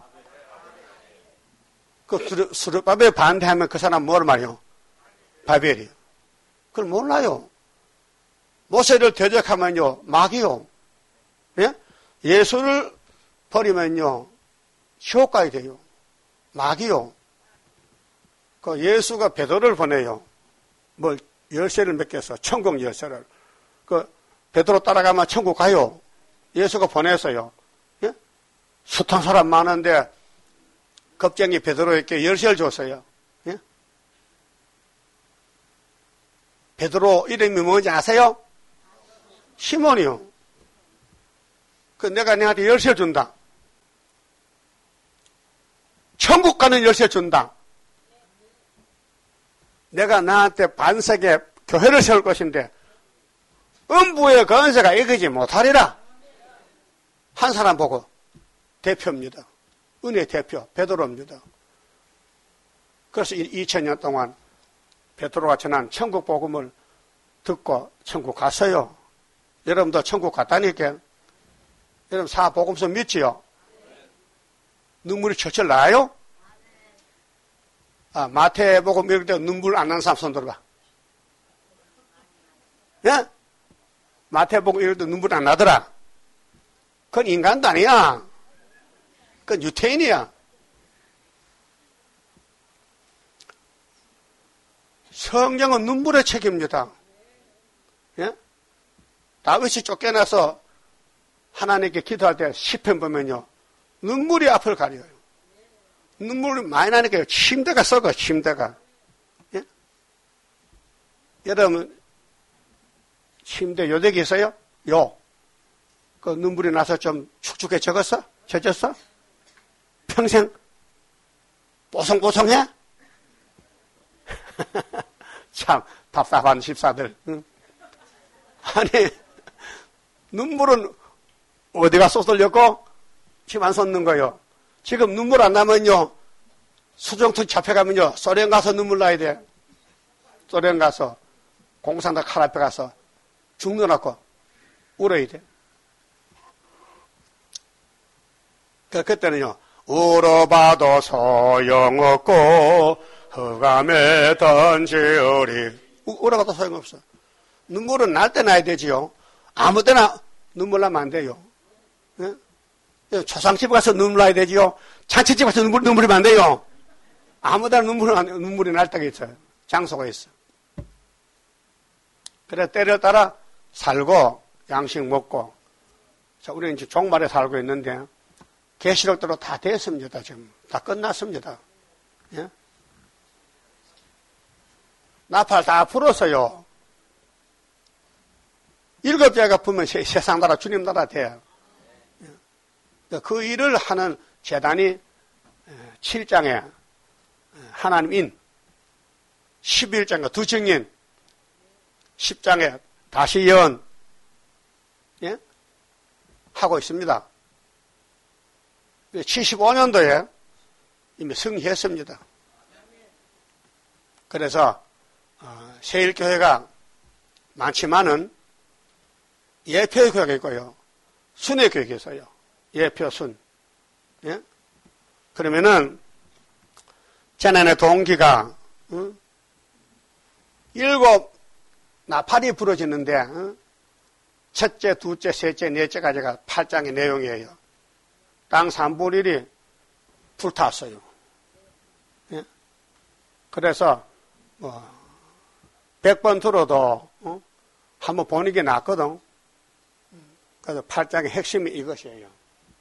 그 수르바벨 반대하면 그 사람 뭘 말이요? 바벨이요. 그걸 몰라요. 모세를 대적하면요, 마귀요. 예? 예수를 버리면요, 지옥 가야 돼요. 마귀요. 그 예수가 베드로를 보내요. 뭘, 열쇠를 맡겨서, 천국 열쇠를. 그, 베드로 따라가면 천국 가요. 예수가 보냈어요. 예? 숱한 사람 많은데, 겁쟁이 베드로에게 열쇠를 줬어요. 예? 베드로 이름이 뭔지 아세요? 시몬이요. 그 내가 너한테 열쇠 준다. 천국 가는 열쇠 준다. 내가 나한테 반석에 교회를 세울 것인데 음부의 건세가 이기지 못하리라. 한 사람 보고 대표입니다. 은혜 대표 베드로입니다. 그래서 이천 년 동안 베드로가 전한 천국 복음을 듣고 천국 갔어요. 여러분도 천국 갔다니까. 여러분 사복음서 믿지요? 눈물이 철철 나요? 아, 마태복음 읽을 때 눈물 안 나는 사람 손 들어봐. 예? 마태복음 읽을 때 눈물 안 나더라. 그건 인간도 아니야. 그건 유태인이야. 성경은 눈물의 책입니다. 예? 다윗이 쫓겨나서 하나님께 기도할 때 시편 보면요. 눈물이 앞을 가려요. 눈물이 많이 나니까 침대가 썩어, 침대가. 예? 여러분, 침대 요대기 있어요? 요. 그 눈물이 나서 좀 축축해졌어? 젖었어? 평생 뽀송뽀송해? 참 답답한 집사들. 응? 아니 눈물은 어디가 쏟아졌고 침 안 쏟는 거요. 지금 눈물 안 나면요 수정투 잡혀가면요 소련 가서 눈물 나야 돼. 소련 가서 공산당 칼 앞에 가서 죽는놓고 울어야 돼. 그 그때는요 울어봐도 소용없고 흑암에 던지우리. 울어봐도 소용없어. 눈물은 날 때 나야 되지요. 아무 때나 눈물 나면 안 돼요. 예? 초상집 가서 눈물 나야 되지요. 잔치집 가서 눈물, 눈물이 안 돼요. 아무 때나 눈물, 눈물이 날 때가 있어요. 장소가 있어. 그래, 때를 따라 살고, 양식 먹고. 자, 우리는 이제 종말에 살고 있는데, 계시록대로 다 됐습니다, 지금. 다 끝났습니다. 예? 나팔 다 불었어요. 일곱 배가 불면 세상 나라, 주님 나라 돼요. 그 일을 하는 재단이 칠 장에 하나님인, 십일 장에 두 증인, 십 장에 다시 예언, 예? 하고 있습니다. 칠십오 년도에 이미 승리했습니다. 그래서 세일교회가 많지만은 예표교회가 있고요. 순회교회가 있어요. 예표, 순. 예? 그러면은 재난의 동기가 어? 일곱 나팔이 부러지는데 어? 첫째, 둘째, 셋째, 넷째까지가 팔 장의 내용이에요. 땅 삼분의 일이 불탔어요. 예? 그래서 뭐 백 번 들어도 어? 한번 보는 게 낫거든. 그래서 팔 장의 핵심이 이것이에요.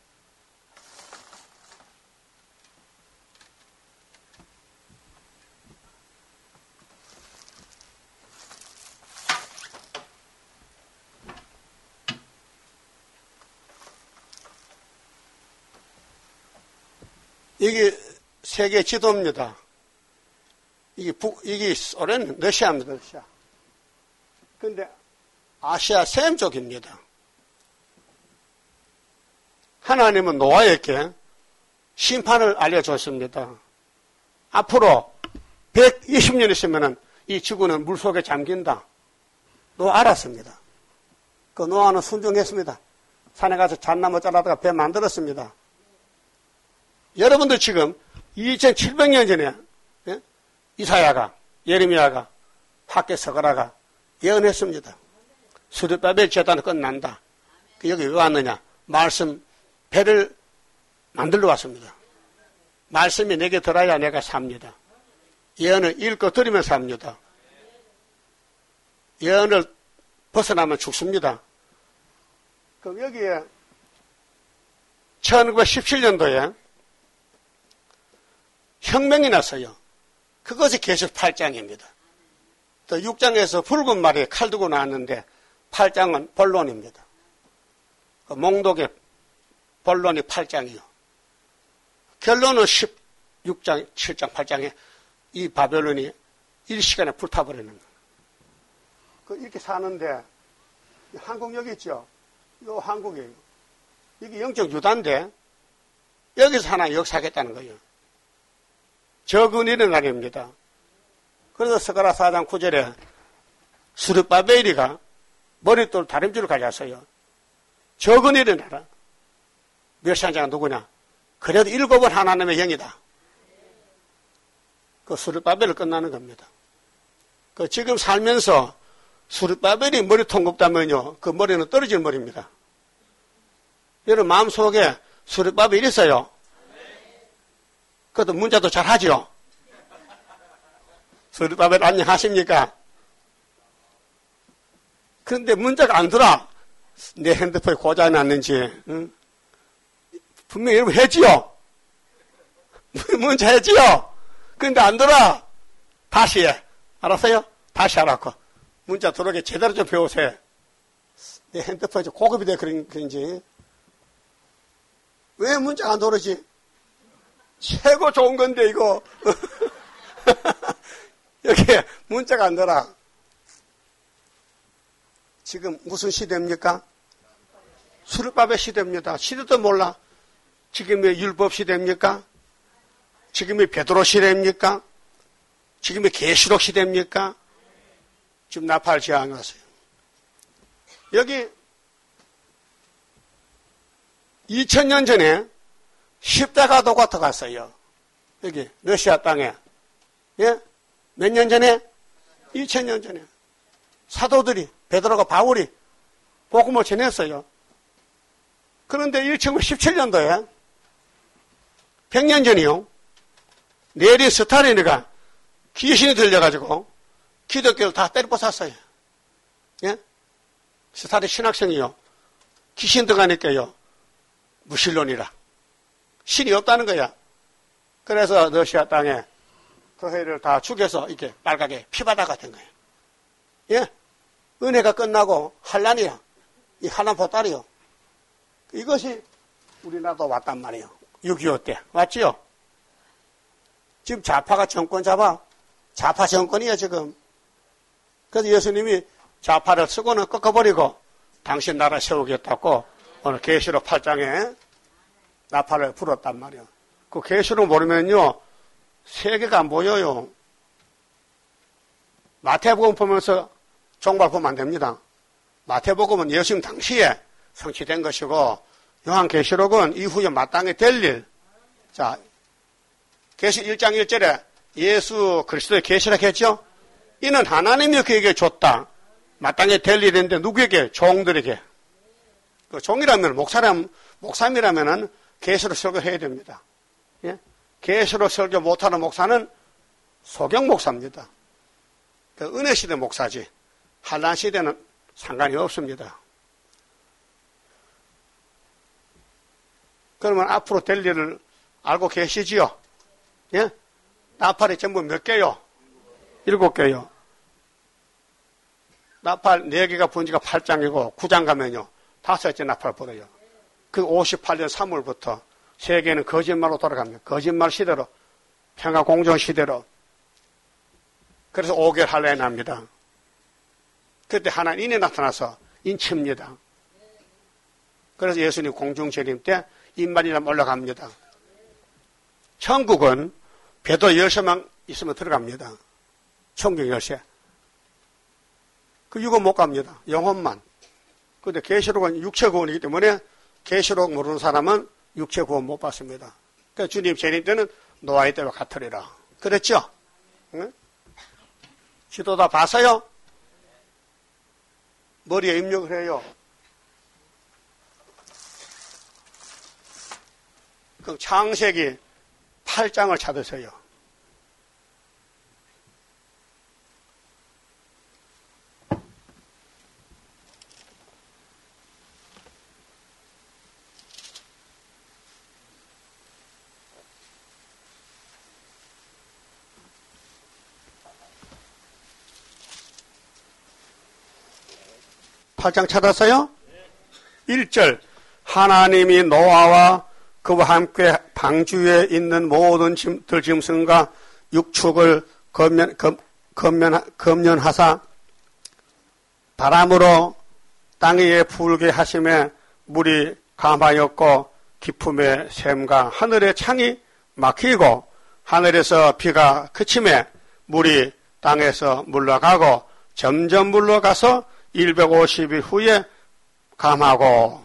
이게 세계 지도입니다. 이게 북, 이게 소련, 러시아입니다, 러시아. 근데 아시아 셈 쪽입니다. 하나님은 노아에게 심판을 알려줬습니다. 앞으로 백이십 년 있으면은 이 지구는 물속에 잠긴다. 노아 알았습니다. 그 노아는 순종했습니다. 산에 가서 잣나무 잘라다가 배 만들었습니다. 여러분들 지금 이천칠백 년 전에 예? 이사야가, 예레미야가, 학계 서가라가 예언했습니다. 수르바벨 제단은 끝난다. 여기 왜 왔느냐? 말씀, 배를 만들러 왔습니다. 말씀이 내게 들어야 내가 삽니다. 예언을 읽고 들으면 삽니다. 예언을 벗어나면 죽습니다. 그럼 여기에 천구백십칠 년도에 혁명이 났어요. 그것이 계속 팔 장입니다. 또 육 장에서 붉은 말에 칼 두고 나왔는데 팔 장은 본론입니다. 그 몽독의 본론이 팔 장이요. 결론은 십육 장, 칠 장, 팔 장에 이 바벨론이 일시간에 불타버리는 거예요. 그 이렇게 사는데 한국 여기 있죠? 요 한국이에요. 이게 영적 유다인데 여기서 하나 역사하겠다는 거예요. 적은 일어나립니다. 그래서 스가랴 사 장 구 절에 스룹바벨이가 머릿돌 다림줄을 가져왔어요. 적은 일어나라. 멸시한 자가 누구냐? 그래도 일곱은 하나님의 영이다. 그 스룹바벨을 끝나는 겁니다. 그 지금 살면서 스룹바벨이 머리 통곡다면요, 그 머리는 떨어질 머리입니다. 여러분 마음속에 스룹바벨이 있어요. 그것도 문자도 잘 하죠. 스룹바벨 안녕하십니까? 그런데 문자가 안 들어. 내 핸드폰이 고장이 났는지. 응? 분명히 여러분 했지요? 문자 했지요? 그런데 안 들어. 다시 해. 알았어요? 다시 하라고. 문자 들어오게 제대로 좀 배우세요. 내 핸드폰이 좀 고급이 돼 그런지. 왜 문자가 안 들어오지? 최고 좋은 건데 이거. 여기 문자가 안 들어. 지금 무슨 시대입니까? 수르바벨 시대입니다. 시대도 몰라. 지금의 율법 시대입니까? 지금의 베드로 시대입니까? 지금의 계시록 시대입니까? 지금 나팔 제왕이 왔어요. 여기 이천 년 전에 십자가도 같아 갔어요. 여기 러시아 땅에. 예? 몇 년 전에? 이천 년 전에. 사도들이 베드로가 바울이 복음을 전했어요. 그런데 천구백십칠 년도에 백 년 전이요. 내린 스타린이가 귀신이 들려가지고 기독교를 다 때려 부쉈어요. 예? 스타린 신학생이요. 귀신 들어가니까요. 무신론이라. 신이 없다는 거야. 그래서 러시아 땅에 그 해를 다 죽여서 이렇게 빨갛게 피바다가 된 거예요. 예? 은혜가 끝나고 환란이야. 이 환란 보따리요. 이것이 우리나라도 왔단 말이에요. 육이오 때. 왔지요? 지금 좌파가 정권 잡아. 좌파 정권이야 지금. 그래서 예수님이 좌파를 쓰고는 꺾어버리고 당신 나라 세우겠다고 오늘 계시록 팔 장에 나팔을 불었단 말이에요. 그 계시록 모르면요. 세계가 안 보여요. 마태복음 보면서 종말 보면 안 됩니다. 마태복음은 예수님 당시에 성취된 것이고 요한계시록은 이후에 마땅히 될 일. 자, 계시 일 장 일 절에 예수 그리스도의 계시록 했죠? 이는 하나님이 그에게 줬다. 마땅히 될 일인데 누구에게? 종들에게. 그 종이라면 목사람, 목사님이라면은 계시록 설교해야 됩니다. 예? 계시록 설교 못하는 목사는 소경 목사입니다. 그 은혜 시대 목사지. 한란 시대는 상관이 없습니다. 그러면 앞으로 될 일을 알고 계시지요? 예? 나팔이 전부 몇 개요? 일곱 개요. 나팔 네 개가 분지가 팔 장이고 구 장 가면요. 다섯째 나팔 불어요. 그 오십팔 년 삼월부터 세계는 거짓말로 돌아갑니다. 거짓말 시대로, 평화 공정 시대로. 그래서 오 개월 할례 납니다. 그때 하나님이 나타나서 인칩니다. 그래서 예수님 공중 재림 때 인만이나 올라갑니다. 천국은 배도 열쇠만 있으면 들어갑니다. 천국 열쇠. 그 육은 못 갑니다. 영혼만. 그런데 계시록은 육체 구원이기 때문에 계시록 모르는 사람은 육체 구원 못 받습니다. 그러니까 주님 재림 때는 노아의 때와 같으리라. 그랬죠? 응? 지도 다 봤어요? 머리에 입력을 해요. 그 창세기 팔 장을 찾으세요. 팔 장 찾았어요? 일 절 하나님이 노아와 그와 함께 방주에 있는 모든 들짐승과 육축을 검면, 검, 검면, 검면하사 바람으로 땅 위에 불게 하심에 물이 감하였고 기품의 샘과 하늘의 창이 막히고 하늘에서 비가 그침에 물이 땅에서 물러가고 점점 물러가서 백오십 일 후에 감하고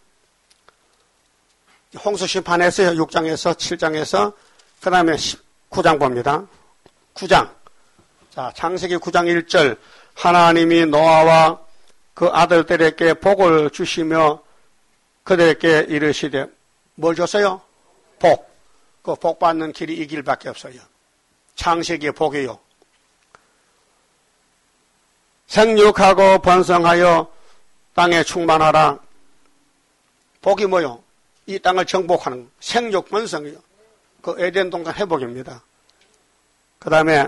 홍수 심판했어요. 육 장에서 칠 장에서 그 다음에 구 장 봅니다. 구 장. 자, 창세기 구 장 일 절 하나님이 노아와 그 아들들에게 복을 주시며 그들에게 이르시되 뭘 줬어요? 복. 그 복 받는 길이 이 길밖에 없어요. 창세기의 복이요. 생육하고 번성하여 땅에 충만하라. 복이 뭐요? 이 땅을 정복하는 생육 번성이요. 그 에덴 동산 회복입니다. 그 다음에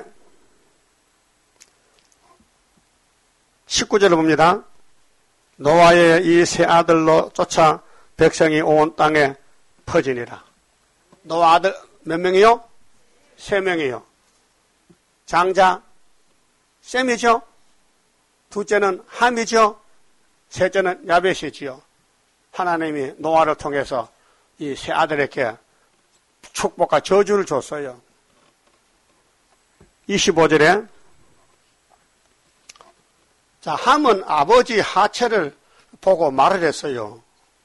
십구 절을 봅니다. 노아의 이 세 아들로 쫓아 백성이 온 땅에 퍼지니라. 노아 아들 몇 명이요? 세 명이요. 장자 셈이죠. 둘째는 함이죠. 셋째는 야벳이지요. 하나님이 노아를 통해서 이 세 아들에게 축복과 저주를 줬어요. 이십오 절에 자, 함은 아버지 하체를 보고 말을 했어요.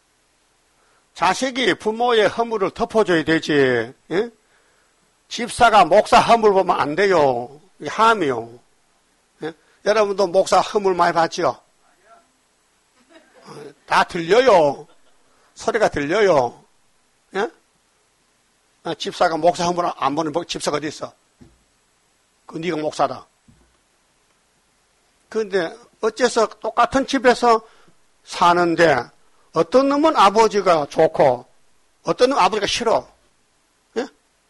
자식이 부모의 허물을 덮어줘야 되지. 예? 집사가 목사 허물 보면 안 돼요. 이게 함이요. 예? 여러분도 목사 허물 많이 봤죠? 다 들려요. 소리가 들려요. 예? 집사가 목사 허물 안 보는 집사가 어디 있어? 그 네가 목사다. 그런데 어째서 똑같은 집에서 사는데 어떤 놈은 아버지가 좋고 어떤 놈은 아버지가 싫어. 예?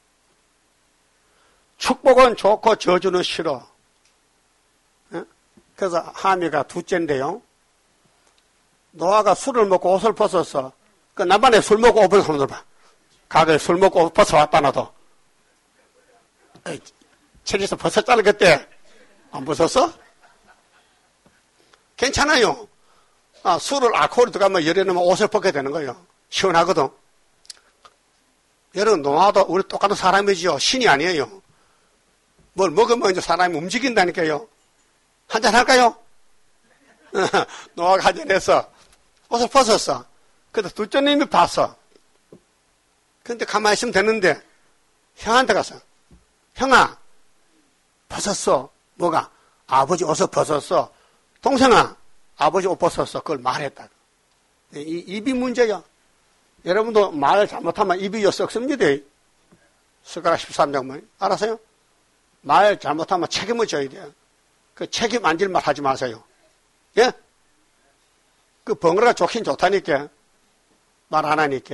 축복은 좋고 저주는 싫어. 예? 그래서 하미가 둘째인데요. 노아가 술을 먹고 옷을 벗었어. 그 남반에 술 먹고 옷 벗은 사람들 봐. 가게 술 먹고 옷 벗어왔다 나도. 책에서 벗었잖아 그때. 안 벗었어? 괜찮아요. 아, 술을 알코올이 들어가면 열에놓으면 옷을 벗게 되는 거예요. 시원하거든. 여러분 노아도 우리 똑같은 사람이지요. 신이 아니에요. 뭘 먹으면 이제 사람이 움직인다니까요. 한잔 할까요? 노아가 한잔해서 옷을 벗었어. 근데 둘째님이 봤어. 근데 가만히 있으면 되는데 형한테 가서 형아 벗었어. 뭐가? 아버지 옷을 벗었어. 동생아 아버지 옷 벗었어. 그걸 말했다. 이, 입이 문제야. 여러분도 말 잘못하면 입이 썩습니다. 스가랴 십삼 장만 알았어요? 말 잘못하면 책임을 져야 돼요. 그 책임 안 질 말 하지 마세요. 예? 그 번거가 좋긴 좋다니까. 말 안 하니까.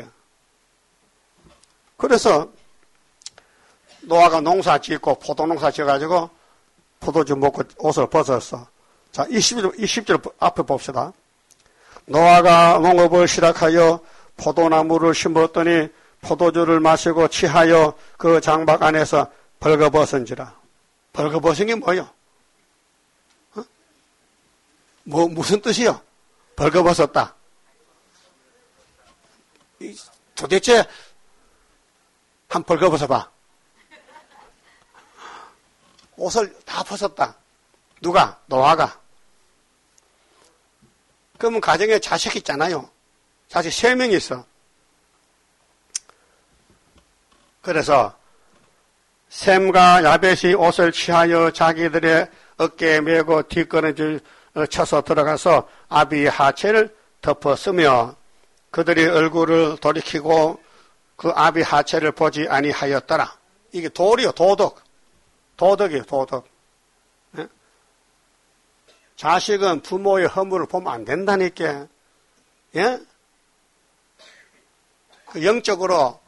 그래서 노아가 농사 짓고 포도 농사 지어가지고 포도주 먹고 옷을 벗었어. 자, 이십 절, 이십 절 앞에 봅시다. 노아가 농업을 시작하여 포도나무를 심었더니 포도주를 마시고 취하여 그 장막 안에서 벌거벗은지라. 벌거벗은 게 뭐요? 어? 뭐, 무슨 뜻이요? 벌거벗었다. 도대체 한 벌거벗어봐. 옷을 다 벗었다. 누가? 노아가. 그러면 가정에 자식 있잖아요. 자식 세 명이 있어. 그래서 셈과 야벳이 옷을 취하여 자기들의 어깨에 메고 뒷걸음질 쳐서 들어가서 아비의 하체를 덮었으며 그들이 얼굴을 돌이키고 그 아비 하체를 보지 아니하였더라. 이게 도리요, 도덕. 도덕이에요, 도덕. 예? 자식은 부모의 허물을 보면 안 된다니까. 예? 그 영적으로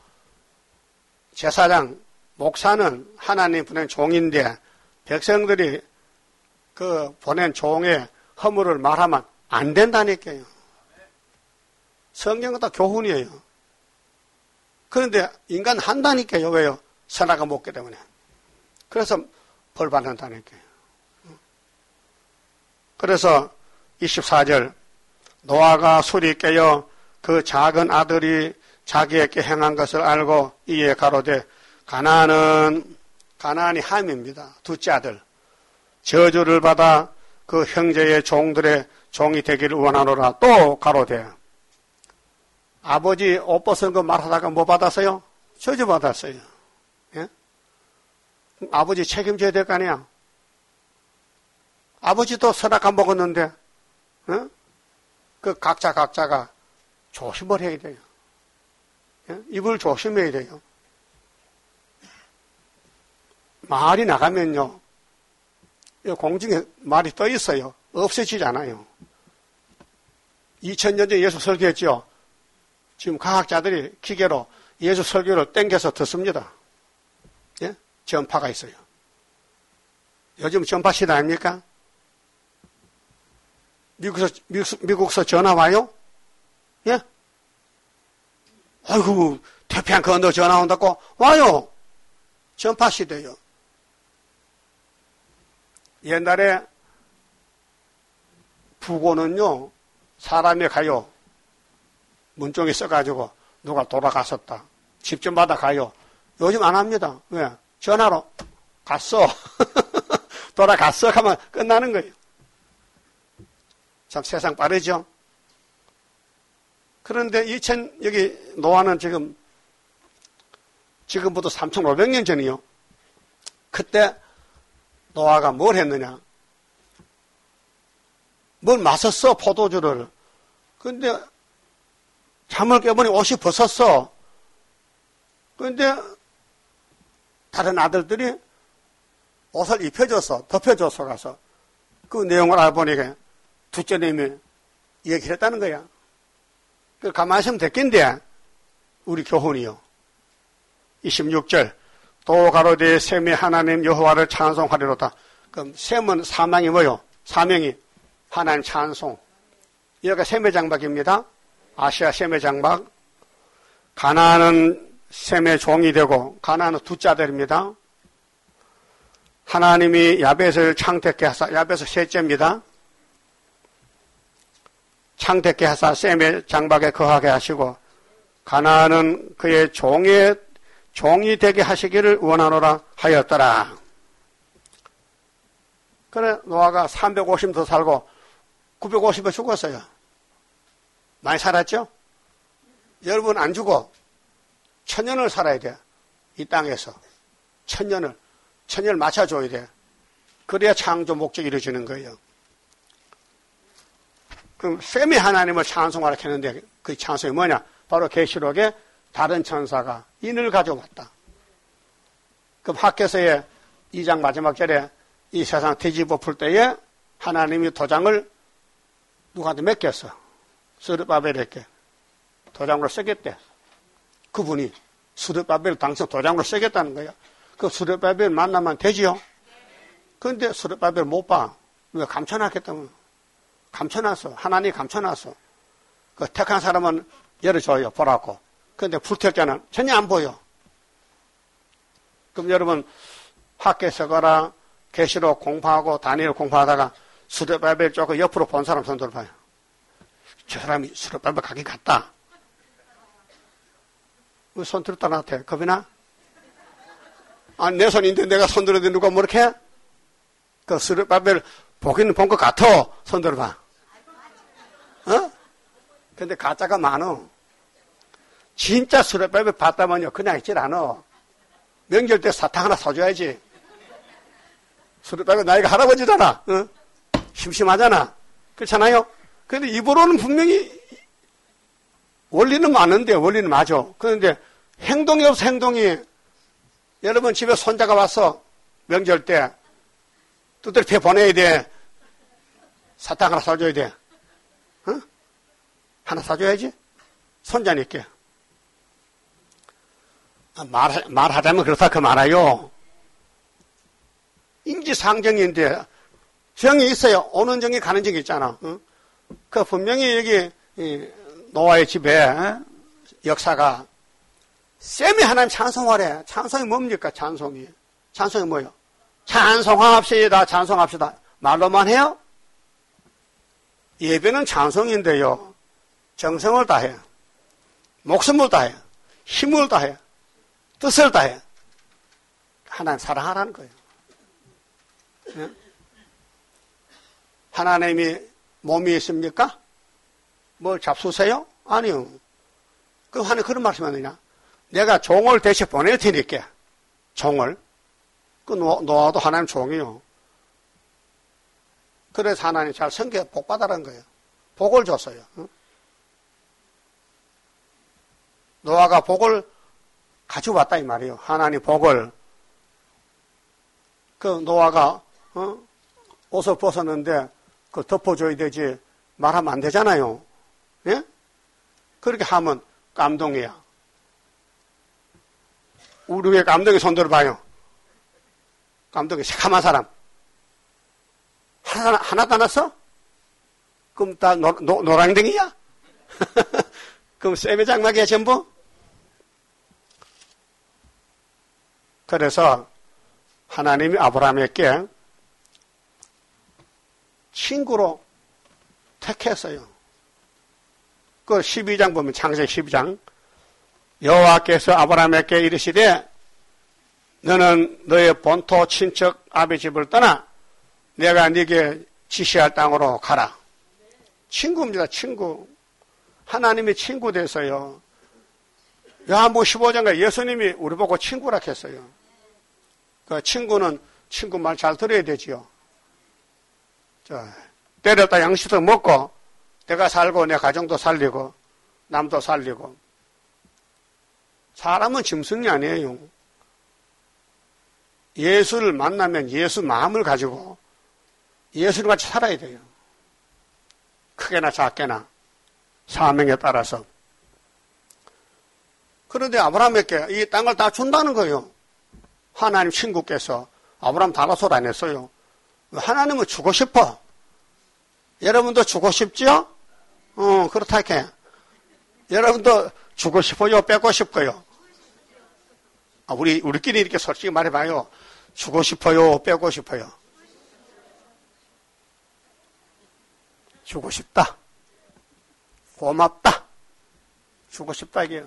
제사장, 목사는 하나님 보낸 종인데 백성들이 그 보낸 종의 허물을 말하면 안 된다니까요. 성경은 다 교훈이에요. 그런데 인간 한다니까요. 왜요? 선악을 먹기 때문에. 그래서 벌 받는다니까요. 그래서 이십사 절 노아가 술이 깨어 그 작은 아들이 자기에게 행한 것을 알고 이에 가로되 가나안은 가나안이 함입니다. 둘째 아들 저주를 받아 그 형제의 종들의 종이 되기를 원하노라. 또 가로되 아버지 옷 벗은 거 말하다가 뭐 받았어요? 저주 받았어요. 예? 아버지 책임져야 될 거 아니야. 아버지도 선악 안 먹었는데 예? 그 각자 각자가 조심을 해야 돼요. 예? 입을 조심해야 돼요. 말이 나가면요. 공중에 말이 떠 있어요. 없어지지 않아요. 이천 년 전에 예수 설교했죠. 지금 과학자들이 기계로 예수 설교를 땡겨서 듣습니다. 예? 전파가 있어요. 요즘 전파 시대 아닙니까? 미국에서, 미국, 미국에서 전화 와요? 예? 아이고, 태평양 건너 전화 온다고? 와요! 전파 시대요. 옛날에 부고는요, 사람이 가요. 문쪽에 써가지고 누가 돌아갔었다. 집 좀 받아 가요. 요즘 안 합니다. 왜? 전화로 갔어. 돌아갔어. 하면 끝나는 거예요. 참 세상 빠르죠? 그런데 이천, 여기 노아는 지금, 지금부터 삼천오백 년 전이요. 그때 노아가 뭘 했느냐? 뭘 마셨어, 포도주를. 근데 잠을 깨보니 옷이 벗었어. 그런데 다른 아들들이 옷을 입혀줘서, 덮여줘서 가서 그 내용을 알아보니까 둘째님이 얘기를 했다는 거야. 그 가만히 있으면 됐긴데, 우리 교훈이요. 이십육 절. 또 가로되 셈이 하나님 여호와를 찬송하리로다. 그럼 셈은 사명이 뭐요? 사명이 하나님 찬송. 여기가 셈의 장박입니다. 아시아 셈의 장박. 가나안은 셈의 종이 되고 가나안은 두째 아들입니다. 하나님이 야벳을 창택케 하사, 야벳은 셋째입니다. 창택케 하사 셈의 장박에 거하게 하시고 가나안은 그의 종의 종이 되게 하시기를 원하노라 하였더라. 그래 노아가 삼백오십 더 살고 구백오십에 죽었어요. 많이 살았죠? 여러분 안 죽어. 천년을 살아야 돼. 이 땅에서. 천년을. 천년을 맞춰줘야 돼. 그래야 창조 목적이 이루어지는 거예요. 그럼 셈이 하나님을 찬송하라 했는데 그 찬송이 뭐냐? 바로 계시록에 다른 천사가 인을 가져왔다. 그럼 학개서의 이 장 마지막 절에 이 세상 뒤집어 풀 때에 하나님이 도장을 누구한테 맡겼어. 스룹바벨에게 도장으로 쓰겠대. 그분이 스룹바벨 당선 도장으로 쓰겠다는 거야. 그 스룹바벨 만나면 되지요? 그런데 스룹바벨 못 봐. 왜? 감춰놨겠다면. 감춰놨어. 하나님이 감춰놨어. 그 택한 사람은 열어줘요. 보라고. 그런데 불태웠잖아. 전혀 안 보여. 그럼 여러분 학개서거나 계시록 공부하고 다니엘 공부하다가 스룹바벨 조금 옆으로 본 사람 손 들어봐요. 저 사람이 스룹바벨 가긴 갔다. 왜 손 들었다 나한테 겁이 나? 아니 내 손인데 내가 손 들었는데 누가 뭐 이렇게 해? 그 스룹바벨 보기는 본 것 같아. 손 들어봐. 어? 근데 가짜가 많어. 진짜 스룹바벨 봤다면요 그냥 있질 않아. 명절 때 사탕 하나 사줘야지. 스룹바벨 나이가 할아버지잖아. 어? 심심하잖아. 그렇잖아요? 근데 입으로는 분명히 원리는 많은데 원리는 맞아. 그런데 행동이 없어. 행동이. 여러분 집에 손자가 왔어. 명절 때 두드려 패 보내야 돼. 사탕 하나 사줘야 돼. 어? 하나 사줘야지. 손자니까. 말, 말하자면 그렇다 그 말아요. 인지상정인데 정이 있어요. 오는 정이 가는 정이 있잖아. 어? 그 분명히 여기 노아의 집에 역사가 쌤이 하나님 찬송하래. 찬송이 뭡니까? 찬송이. 찬송이 뭐예요? 찬송합시다. 찬송합시다. 말로만 해요? 예배는 찬송인데요. 정성을 다해. 목숨을 다해. 힘을 다해. 뜻을 다해. 하나님 사랑하라는 거예요. 네? 하나님이 몸이 있습니까? 뭘 잡수세요? 아니요. 그럼 하나님 그런 말씀 하느냐? 내가 종을 대신 보낼 테니까. 종을. 그 노아도 하나님 종이요. 그래서 하나님 잘 섬겨 복 받아라는 거예요. 복을 줬어요. 노아가 복을 가지고 왔다 이 말이에요. 하나님 복을. 그 노아가 어? 옷을 벗었는데 그 덮어줘야 되지 말하면 안 되잖아요. 예? 그렇게 하면 감동이야. 우리 왜 감동이 손 들어봐요? 감동이 새카만 사람. 하나, 하나도 안 왔어? 그럼 다 노, 노, 노랑댕이야? 그럼 쇠매 장막이야 전부? 그래서 하나님이 아브라함에게 친구로 택했어요. 그 십이 장 보면 창세기 십이 장 여호와께서 아브라함에게 이르시되 너는 너의 본토 친척 아비 집을 떠나 내가 네게 지시할 땅으로 가라. 친구입니다. 친구. 하나님이 친구 돼서요. 요한복음 십오 장에 예수님이 우리 보고 친구라 했어요. 그 친구는 친구 말 잘 들어야 되지요. 자, 때렸다 양식도 먹고 내가 살고 내 가정도 살리고 남도 살리고. 사람은 짐승이 아니에요. 예수를 만나면 예수 마음을 가지고 예수를 같이 살아야 돼요. 크게나 작게나 사명에 따라서. 그런데 아브라함에게 이 땅을 다 준다는 거예요. 하나님 친구께서 아브라함 다라솔 안 했어요. 하나님은 주고 싶어. 여러분도 주고 싶죠? 어, 그렇다 해. 여러분도 주고 싶어요? 뺏고 싶어요? 아, 우리, 우리끼리 이렇게 솔직히 말해봐요. 주고 싶어요? 빼고 싶어요? 주고 싶다. 고맙다. 주고 싶다, 이게요.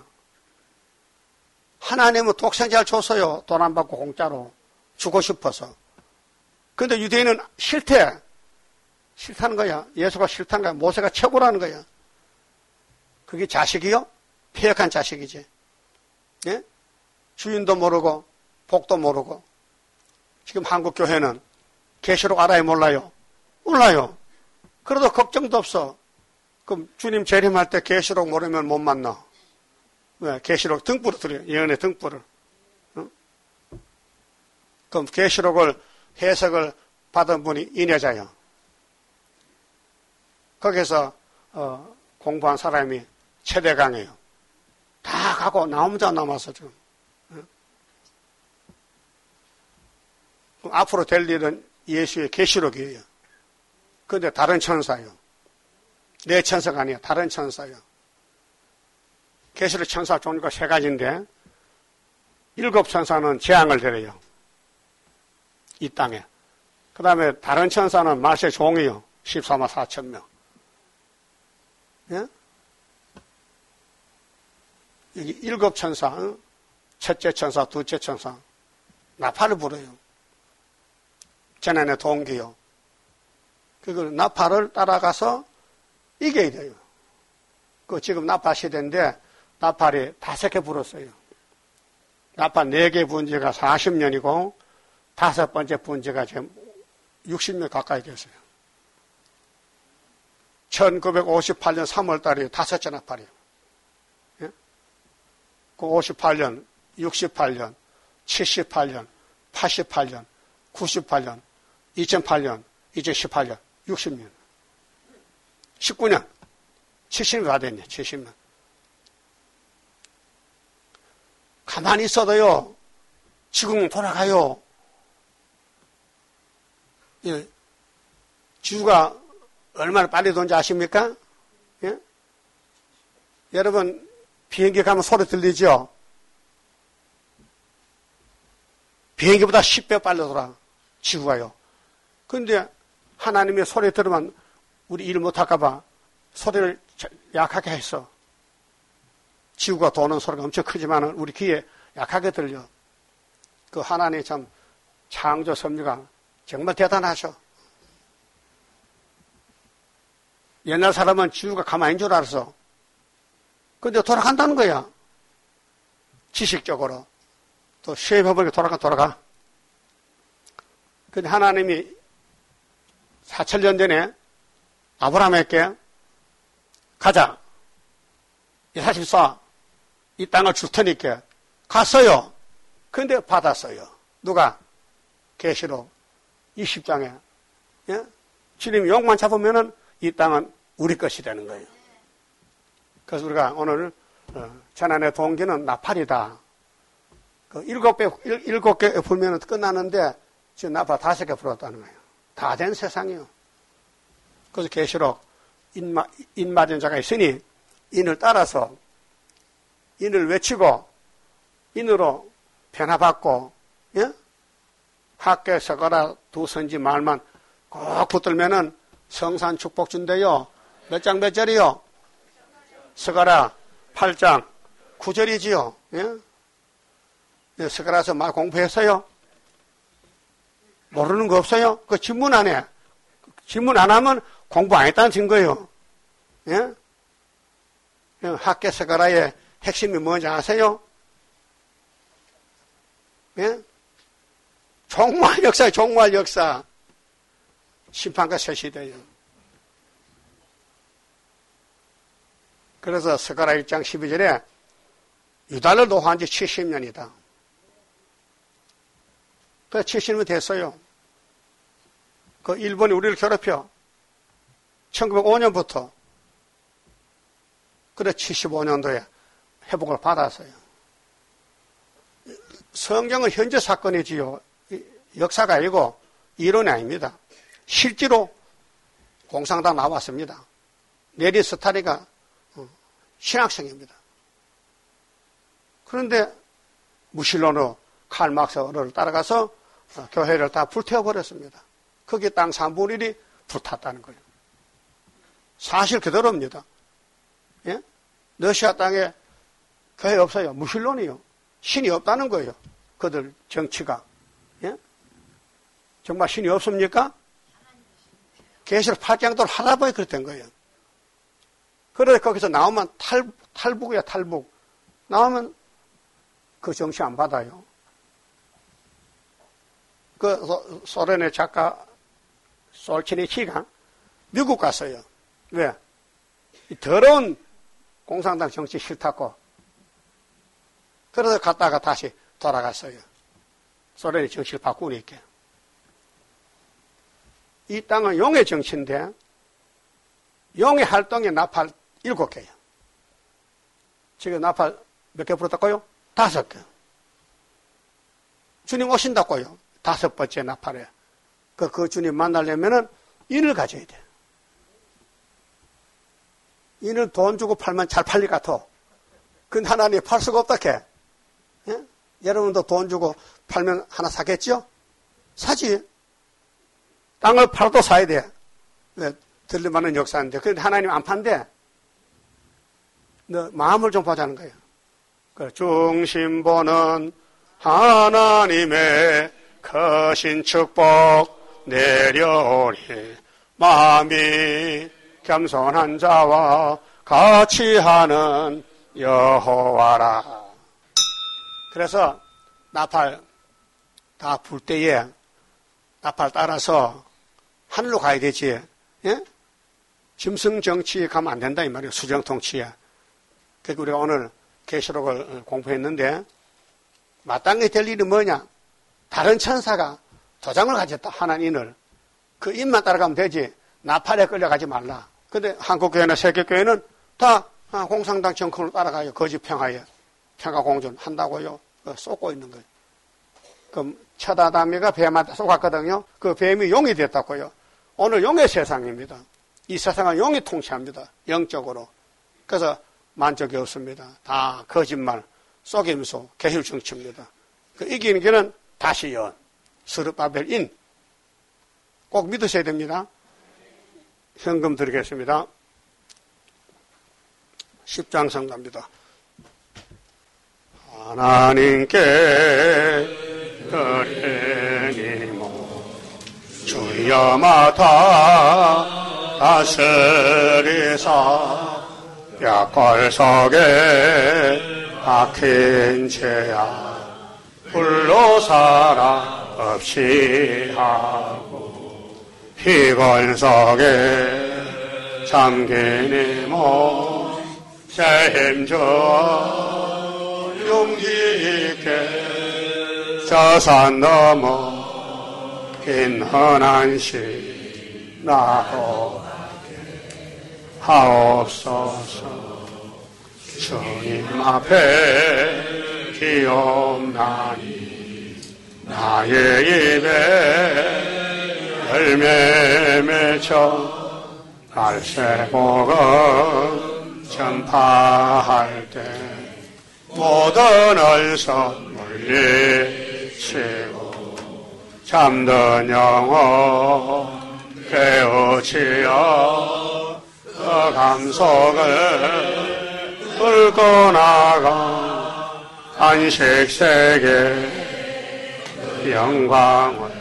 하나님은 독생자를 줬어요. 돈 안 받고 공짜로. 주고 싶어서. 근데 유대인은 싫대. 싫다는 거야. 예수가 싫다는 거야. 모세가 최고라는 거야. 그게 자식이요? 폐역한 자식이지. 예? 주인도 모르고 복도 모르고. 지금 한국 교회는 계시록 알아요, 몰라요? 몰라요. 그래도 걱정도 없어. 그럼 주님 재림할 때 계시록 모르면 못 만나. 왜? 계시록 등불을 드려요. 예언의 등불을. 어? 그럼 계시록을 해석을 받은 분이 이내자요. 거기서 어, 공부한 사람이 최대강이에요. 다 가고 나 혼자 남았어 지금. 어? 그럼 앞으로 될 일은 예수의 계시록이에요. 그런데 다른 천사예요. 내 천사가 아니에요. 다른 천사예요. 계시록 천사 종류가 세 가지인데 일곱 천사는 재앙을 데려요. 이 땅에. 그 다음에 다른 천사는 말세 종이요. 십사만 사천 명. 예? 여기 일곱 천사, 어? 첫째 천사, 둘째 천사, 나팔을 불어요. 재난의 동기요. 그걸 나팔을 따라가서 이겨야 돼요. 그 지금 나팔 시대인데 나팔이 다섯 개 불었어요. 나팔 네 개 부은 지가 사십 년이고 다섯 번째 부은 지가 지금 육십 년 가까이 됐어요. 천구백오십팔 년 삼월 달에 다섯째 나팔이에요. 예? 그 오십팔 년, 육십팔 년, 칠십팔 년, 팔십팔 년, 구십팔 년, 이천팔 년, 이천십팔 년, 육십 년. 십구 년. 칠십 년 다 됐네, 칠십 년. 가만히 있어도요, 지금 돌아가요. 예. 지구가 얼마나 빨리 도는지 아십니까? 예? 여러분, 비행기 가면 소리 들리죠? 비행기보다 십 배 빨리 돌아, 지구가요. 그런데 하나님의 소리 들으면 우리 일 못할까봐 소리를 약하게 했어. 지구가 도는 소리가 엄청 크지만 우리 귀에 약하게 들려. 그 하나님의 참 창조 섭리가 정말 대단하셔. 옛날 사람은 지구가 가만히 있는 줄 알았어. 근데 돌아간다는 거야. 지식적으로. 또 시험해보니까 돌아가, 돌아가. 근데 하나님이 사천 년 전에 아브라함에게 가자. 사십사 이 땅을 줄 테니까 갔어요. 근데 받았어요. 누가? 계시록 이십 장에. 예? 주님 욕만 잡으면은 이 땅은 우리 것이 되는 거예요. 그래서 우리가 오늘 어, 재난의 동기는 나팔이다. 그 일곱 개, 일, 일곱 개 불면 끝나는데 지금 나팔 다섯 개 불었다는 거예요. 다 된 세상이요. 그래서 계시록 인마, 인맞은 자가 있으니 인을 따라서 인을 외치고 인으로 변화받고, 예? 학계 서거라 두 선지 말만 꼭 붙들면은 성산 축복 준대요. 몇 장 몇 절이요? 서거라 팔 장 구 절이지요. 예? 예, 서거라서 말 공부했어요? 모르는 거 없어요? 그 질문 안 해. 질문 안 하면 공부 안 했다는 증거예요. 예? 학계 서거라의 핵심이 뭔지 아세요? 예? 종말 역사예요, 종말 역사. 심판과 새 시대예요. 그래서 서가라 일 장 십이 절에 유다를 노한 지 칠십 년이다. 그래서 칠십 년 됐어요. 그 일본이 우리를 괴롭혀. 천구백오 년부터. 그래 칠십오 년도에 회복을 받았어요. 성경은 현재 사건이지요. 역사가 아니고 이론이 아닙니다. 실제로 공산당 나왔습니다. 레닌 스탈린가 신학생입니다. 그런데 무실론으로 칼 막스를 따라가서 교회를 다 불태워버렸습니다. 거기에 땅 삼분의 일이 불탔다는 거예요. 사실 그대로입니다. 예? 러시아 땅에 교회 없어요. 무실론이요. 신이 없다는 거예요. 그들 정치가. 예? 정말 신이 없습니까? 계시록 팔 장도를 할아버지 그랬던 거예요. 그래서 거기서 나오면 탈, 탈북이야, 탈북. 나오면 그 정치 안 받아요. 그 소련의 작가 솔치니치가 미국 갔어요. 왜? 이 더러운 공산당 정치 싫다고. 그래서 갔다가 다시 돌아갔어요. 소련의 정치를 바꾸니까. 이 땅은 용의 정치인데 용의 활동에 나팔 일곱 개예요. 지금 나팔 몇 개 불었다고요? 다섯 개. 주님 오신다고요. 다섯 번째 나팔에. 그, 그 주님 만나려면은 인을 가져야 돼. 인을 돈 주고 팔면 잘 팔릴 것 같아. 근데 하나님 팔 수가 없다 해. 예? 여러분도 돈 주고 팔면 하나 사겠죠? 사지. 땅을 팔아도 사야 돼. 네, 들릴만한 역사인데. 그런데 하나님 안 판대. 너 마음을 좀 보자는 거예요. 그 중심보는 하나님의 거신 축복 내려오니 마음이 겸손한 자와 같이 하는 여호와라. 그래서 나팔 다 불 때에 나팔 따라서 하늘로 가야 되지. 예? 짐승정치에 가면 안 된다 이 말이에요. 수정통치에. 그러니까 우리가 오늘 계시록을 공부했는데 마땅히 될 일이 뭐냐? 다른 천사가 도장을 가졌다. 하나님을. 그 인만 따라가면 되지. 나팔에 끌려가지 말라. 근데 한국교회나 세계교회는 다 공산당 정권을 따라가요. 거짓 평화에. 평화공존 한다고요. 쏟고 있는 거예요. 그럼 첫 아담이가 뱀한테 속았거든요. 그 뱀이 용이 됐다고요. 오늘 용의 세상입니다. 이 세상은 용이 통치합니다. 영적으로. 그래서 만 적이 없습니다. 다 거짓말, 속임수, 계율정치입니다. 그 이기는 길은 다시 연, 스룹바벨인. 꼭 믿으셔야 됩니다. 현금 드리겠습니다. 십장 성가입니다. 하나님께 드리니모 주여 맡아 다스리사 약골 속에 박힌 죄야 불로 살아 없이 하고 피곤 속에 잠긴 몸 책임져 용기 있게 저 산 넘어 긴 흔한 시 나고 하옵소서. 주님 앞에 기억나니 나의 입에 열매 맺혀 말세복음 전파할 때 모든 얼성 물리치고 잠든 영혼 깨우치어 그 감속을 뚫고 나가 안식세계 영광을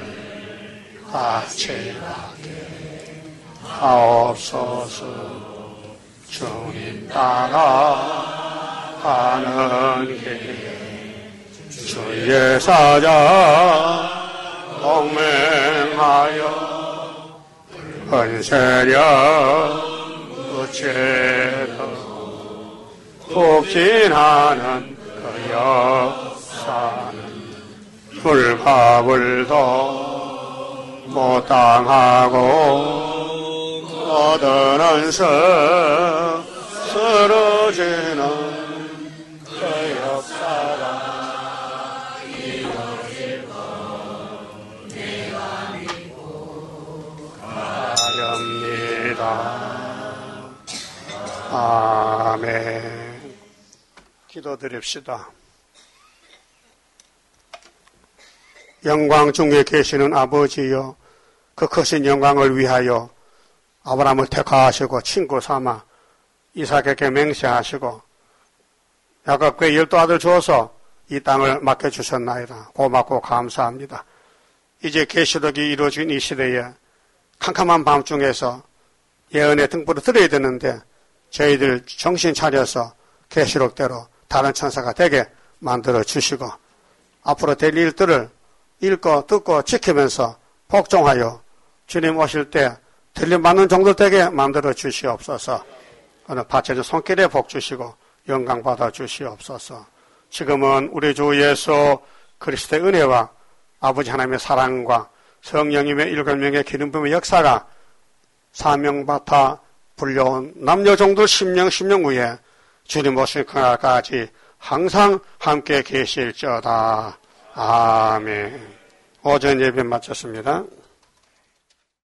같이 받게 하옵소서. 주님 따라 가는 길에 주의 사자 동맹하여 붉은 세력 어째도 폭진하는 그 역사는 불가불도 못 당하고 얻어는 서 쓰러지는 그 역사가 이루어질 것 내가 믿고 가렵니다. 아멘. 기도드립시다. 영광 중에 계시는 아버지여, 그 크신 영광을 위하여 아브라함을 택하시고 친구 삼아 이삭에게 맹세하시고 야곱께 열두 아들 주어서 이 땅을 맡겨주셨나이다. 고맙고 감사합니다. 이제 계시록이 이루어진 이 시대에 캄캄한 밤중에서 예언의 등불을 들어야 되는데 저희들 정신 차려서 계시록대로 다른 천사가 되게 만들어 주시고 앞으로 될 일들을 읽고 듣고 지키면서 복종하여 주님 오실 때 들림받는 정도 되게 만들어 주시옵소서. 오늘 바쳐진 손길에 복 주시고 영광 받아 주시옵소서. 지금은 우리 주 예수 그리스도의 은혜와 아버지 하나님의 사랑과 성령님의 일곱 명의 기름 부음의 역사가 사명받아 불려온 남녀 종들 십명 십명 후에 주님 오실 그날까지 항상 함께 계실지어다. 아멘. 오전 예배 마쳤습니다.